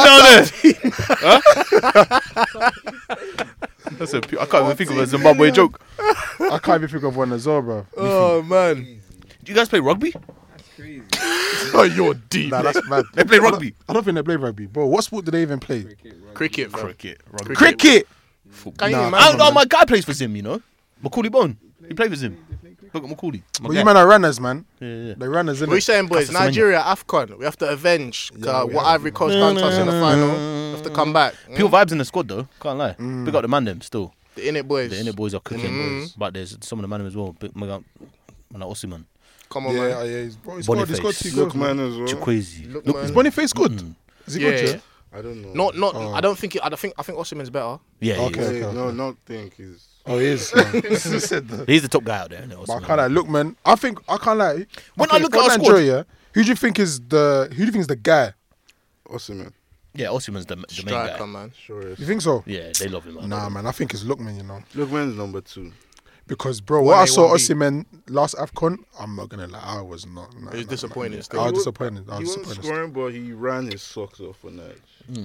What's going on down there? That's a pu- I can't even think of a Zimbabwe joke. I can't even think of one as well, bro. Oh man. Do you guys play rugby? Crazy. Oh, you're deep. Nah, that's mad. They play rugby. I don't think they play rugby, bro. What sport do they even play? Cricket, fam. Cricket. Rugby. Cricket. Can you Nah, imagine? Oh, oh, my guy plays for Zim, you know. Macaulay Bone. He plays for Zim. Look at Macaulay. My But guy. you man are runners, man. Yeah, yeah. They runners, innit? What are you saying, boys? Caster Semenya. Nigeria, AFCON. We have to avenge uh, Yeah, we what have Ivory Coast done to us in the final. We have to come back. Pure vibes in the squad though. Can't lie. Mm. Big up the man them still. The Innit boys. The inner boys are cooking, Mm. but there's some of the man them as well. Big big up, man, like Osimhen, Come on, Yeah, man. yeah, yeah. He's, bro, he's got, he's got Boniface. two goals, Look, man. man, as well. Chukwueze. Look, Look, man. Is Boniface good? Mm. Is he Yeah, good, yeah. yeah? I don't know. Not, not. Oh. I don't think. I don't think. I think Osimhen's better. Yeah, Okay. yeah. Wait, okay, no, okay. not think he's. Oh, he is. man. He said that. He's the top guy out there. Isn't it, But I Osimhen? can't like look, man. I think I can't like. When I look for at our Nigeria, who do you think is the who do you think is the guy? Osimhen. Yeah, Osimhen's the, the main Striker, guy. man. Sure is. You think so? Yeah, they love him. Man. Nah, man. I think it's Lookman. You know, Lookman's number two. because bro, one what I A, saw one B. Osimhen last AFCON, I'm not gonna lie, I was not. Nah, It was nah, disappointing nah, still. I was He wa- disappointed. I He was wasn't disappointed. scoring, but he ran his socks off for Nige.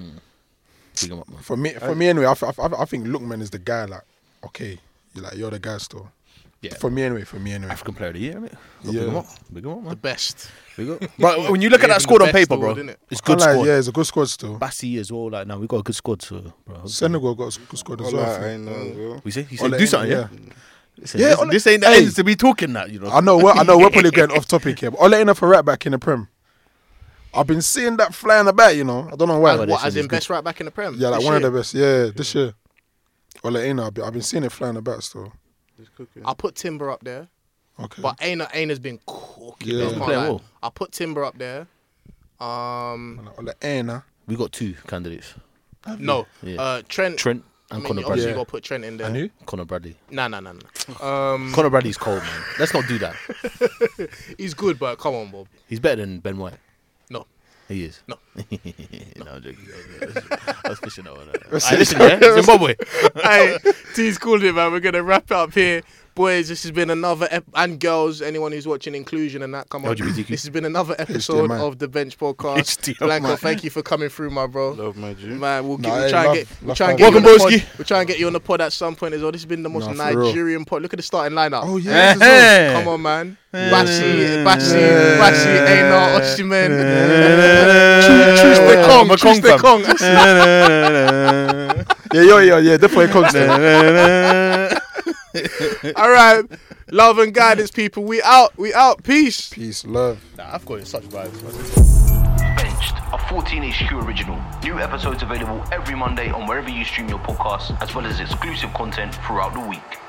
Big him up, man. For me, for me anyway, I, f- I, f- I think Lookman is the guy. Like, okay, you're like you're the guy still. Yeah. For me anyway. For me anyway. African player of the year, mate. Big Yeah. him up. Big him up, The man. best. Big up. But when you look at Gave that him squad the on best paper, bro, award, innit? it's I good like, squad. yeah, it's a good squad still. Bassi as well. Like, now we got a good squad, so bro. Senegal got a good squad as All well. I I think. know as well. We say he Ole said do something, Aina, yeah. Listen, Yeah, this, Ole- this ain't the Hey. ends to be talking that, you know. I know. We're, I know. We're probably going off topic here. But Ole Aina for right back in the Prem. I've been seeing that flying about. You know, I don't know why. Well, What, this as is in good. best right back in the Prem? Yeah, like This one of year? the best. Yeah, this year. Ole Aina, I've been, I've been seeing it flying about still. He's cooking. I'll put Timber up there. Okay. But Aina, Aina's been cooking. Yeah. I He's can't playing lie. well. I'll put Timber up there. Um, Ole Aina. We got two candidates. No, Yeah. uh, Trent. Trent I and mean, Conor obviously Bradley. you got to put Trent in there. And who? Conor Bradley. Nah, nah, nah, nah. Um, Conor Bradley's cold, man. Let's not do that. he's good, but come on, Bob. He's better than Ben White. No. He is. No. no, I'm joking. I was fishing out. Right, listen, yeah? Zimbabwe. Hey, T's called it, man. We're gonna wrap it up here, boys. This has been another ep- and girls. Anyone who's watching inclusion and that, come on. L G B T Q. This has been another episode H D M I. of the Bench Podcast. H D M I. Blanco, thank you for coming through, my bro. Love my G. Man, we'll, get, Nah, we'll hey, try and love- get, we'll love try and having get you on you. the Welcome, pod. We'll try and get you on the pod at some point as well. This has been the most Nah, for real. Nigerian pod. Look at the starting lineup. Oh yeah. as well. Hey. Come on, man. Bashi, Bashi, Bashi, Einar, Oshiman. Choose the Kong, I'm a choose the Kong Kong. Yeah, yeah, yeah, yeah. Definitely constant. All right, love and guidance, people. We out, we out. Peace. Peace, love. Nah, I've got such vibes. Benched, a fourteen H Q original. New episodes available every Monday on wherever you stream your podcasts, as well as exclusive content throughout the week.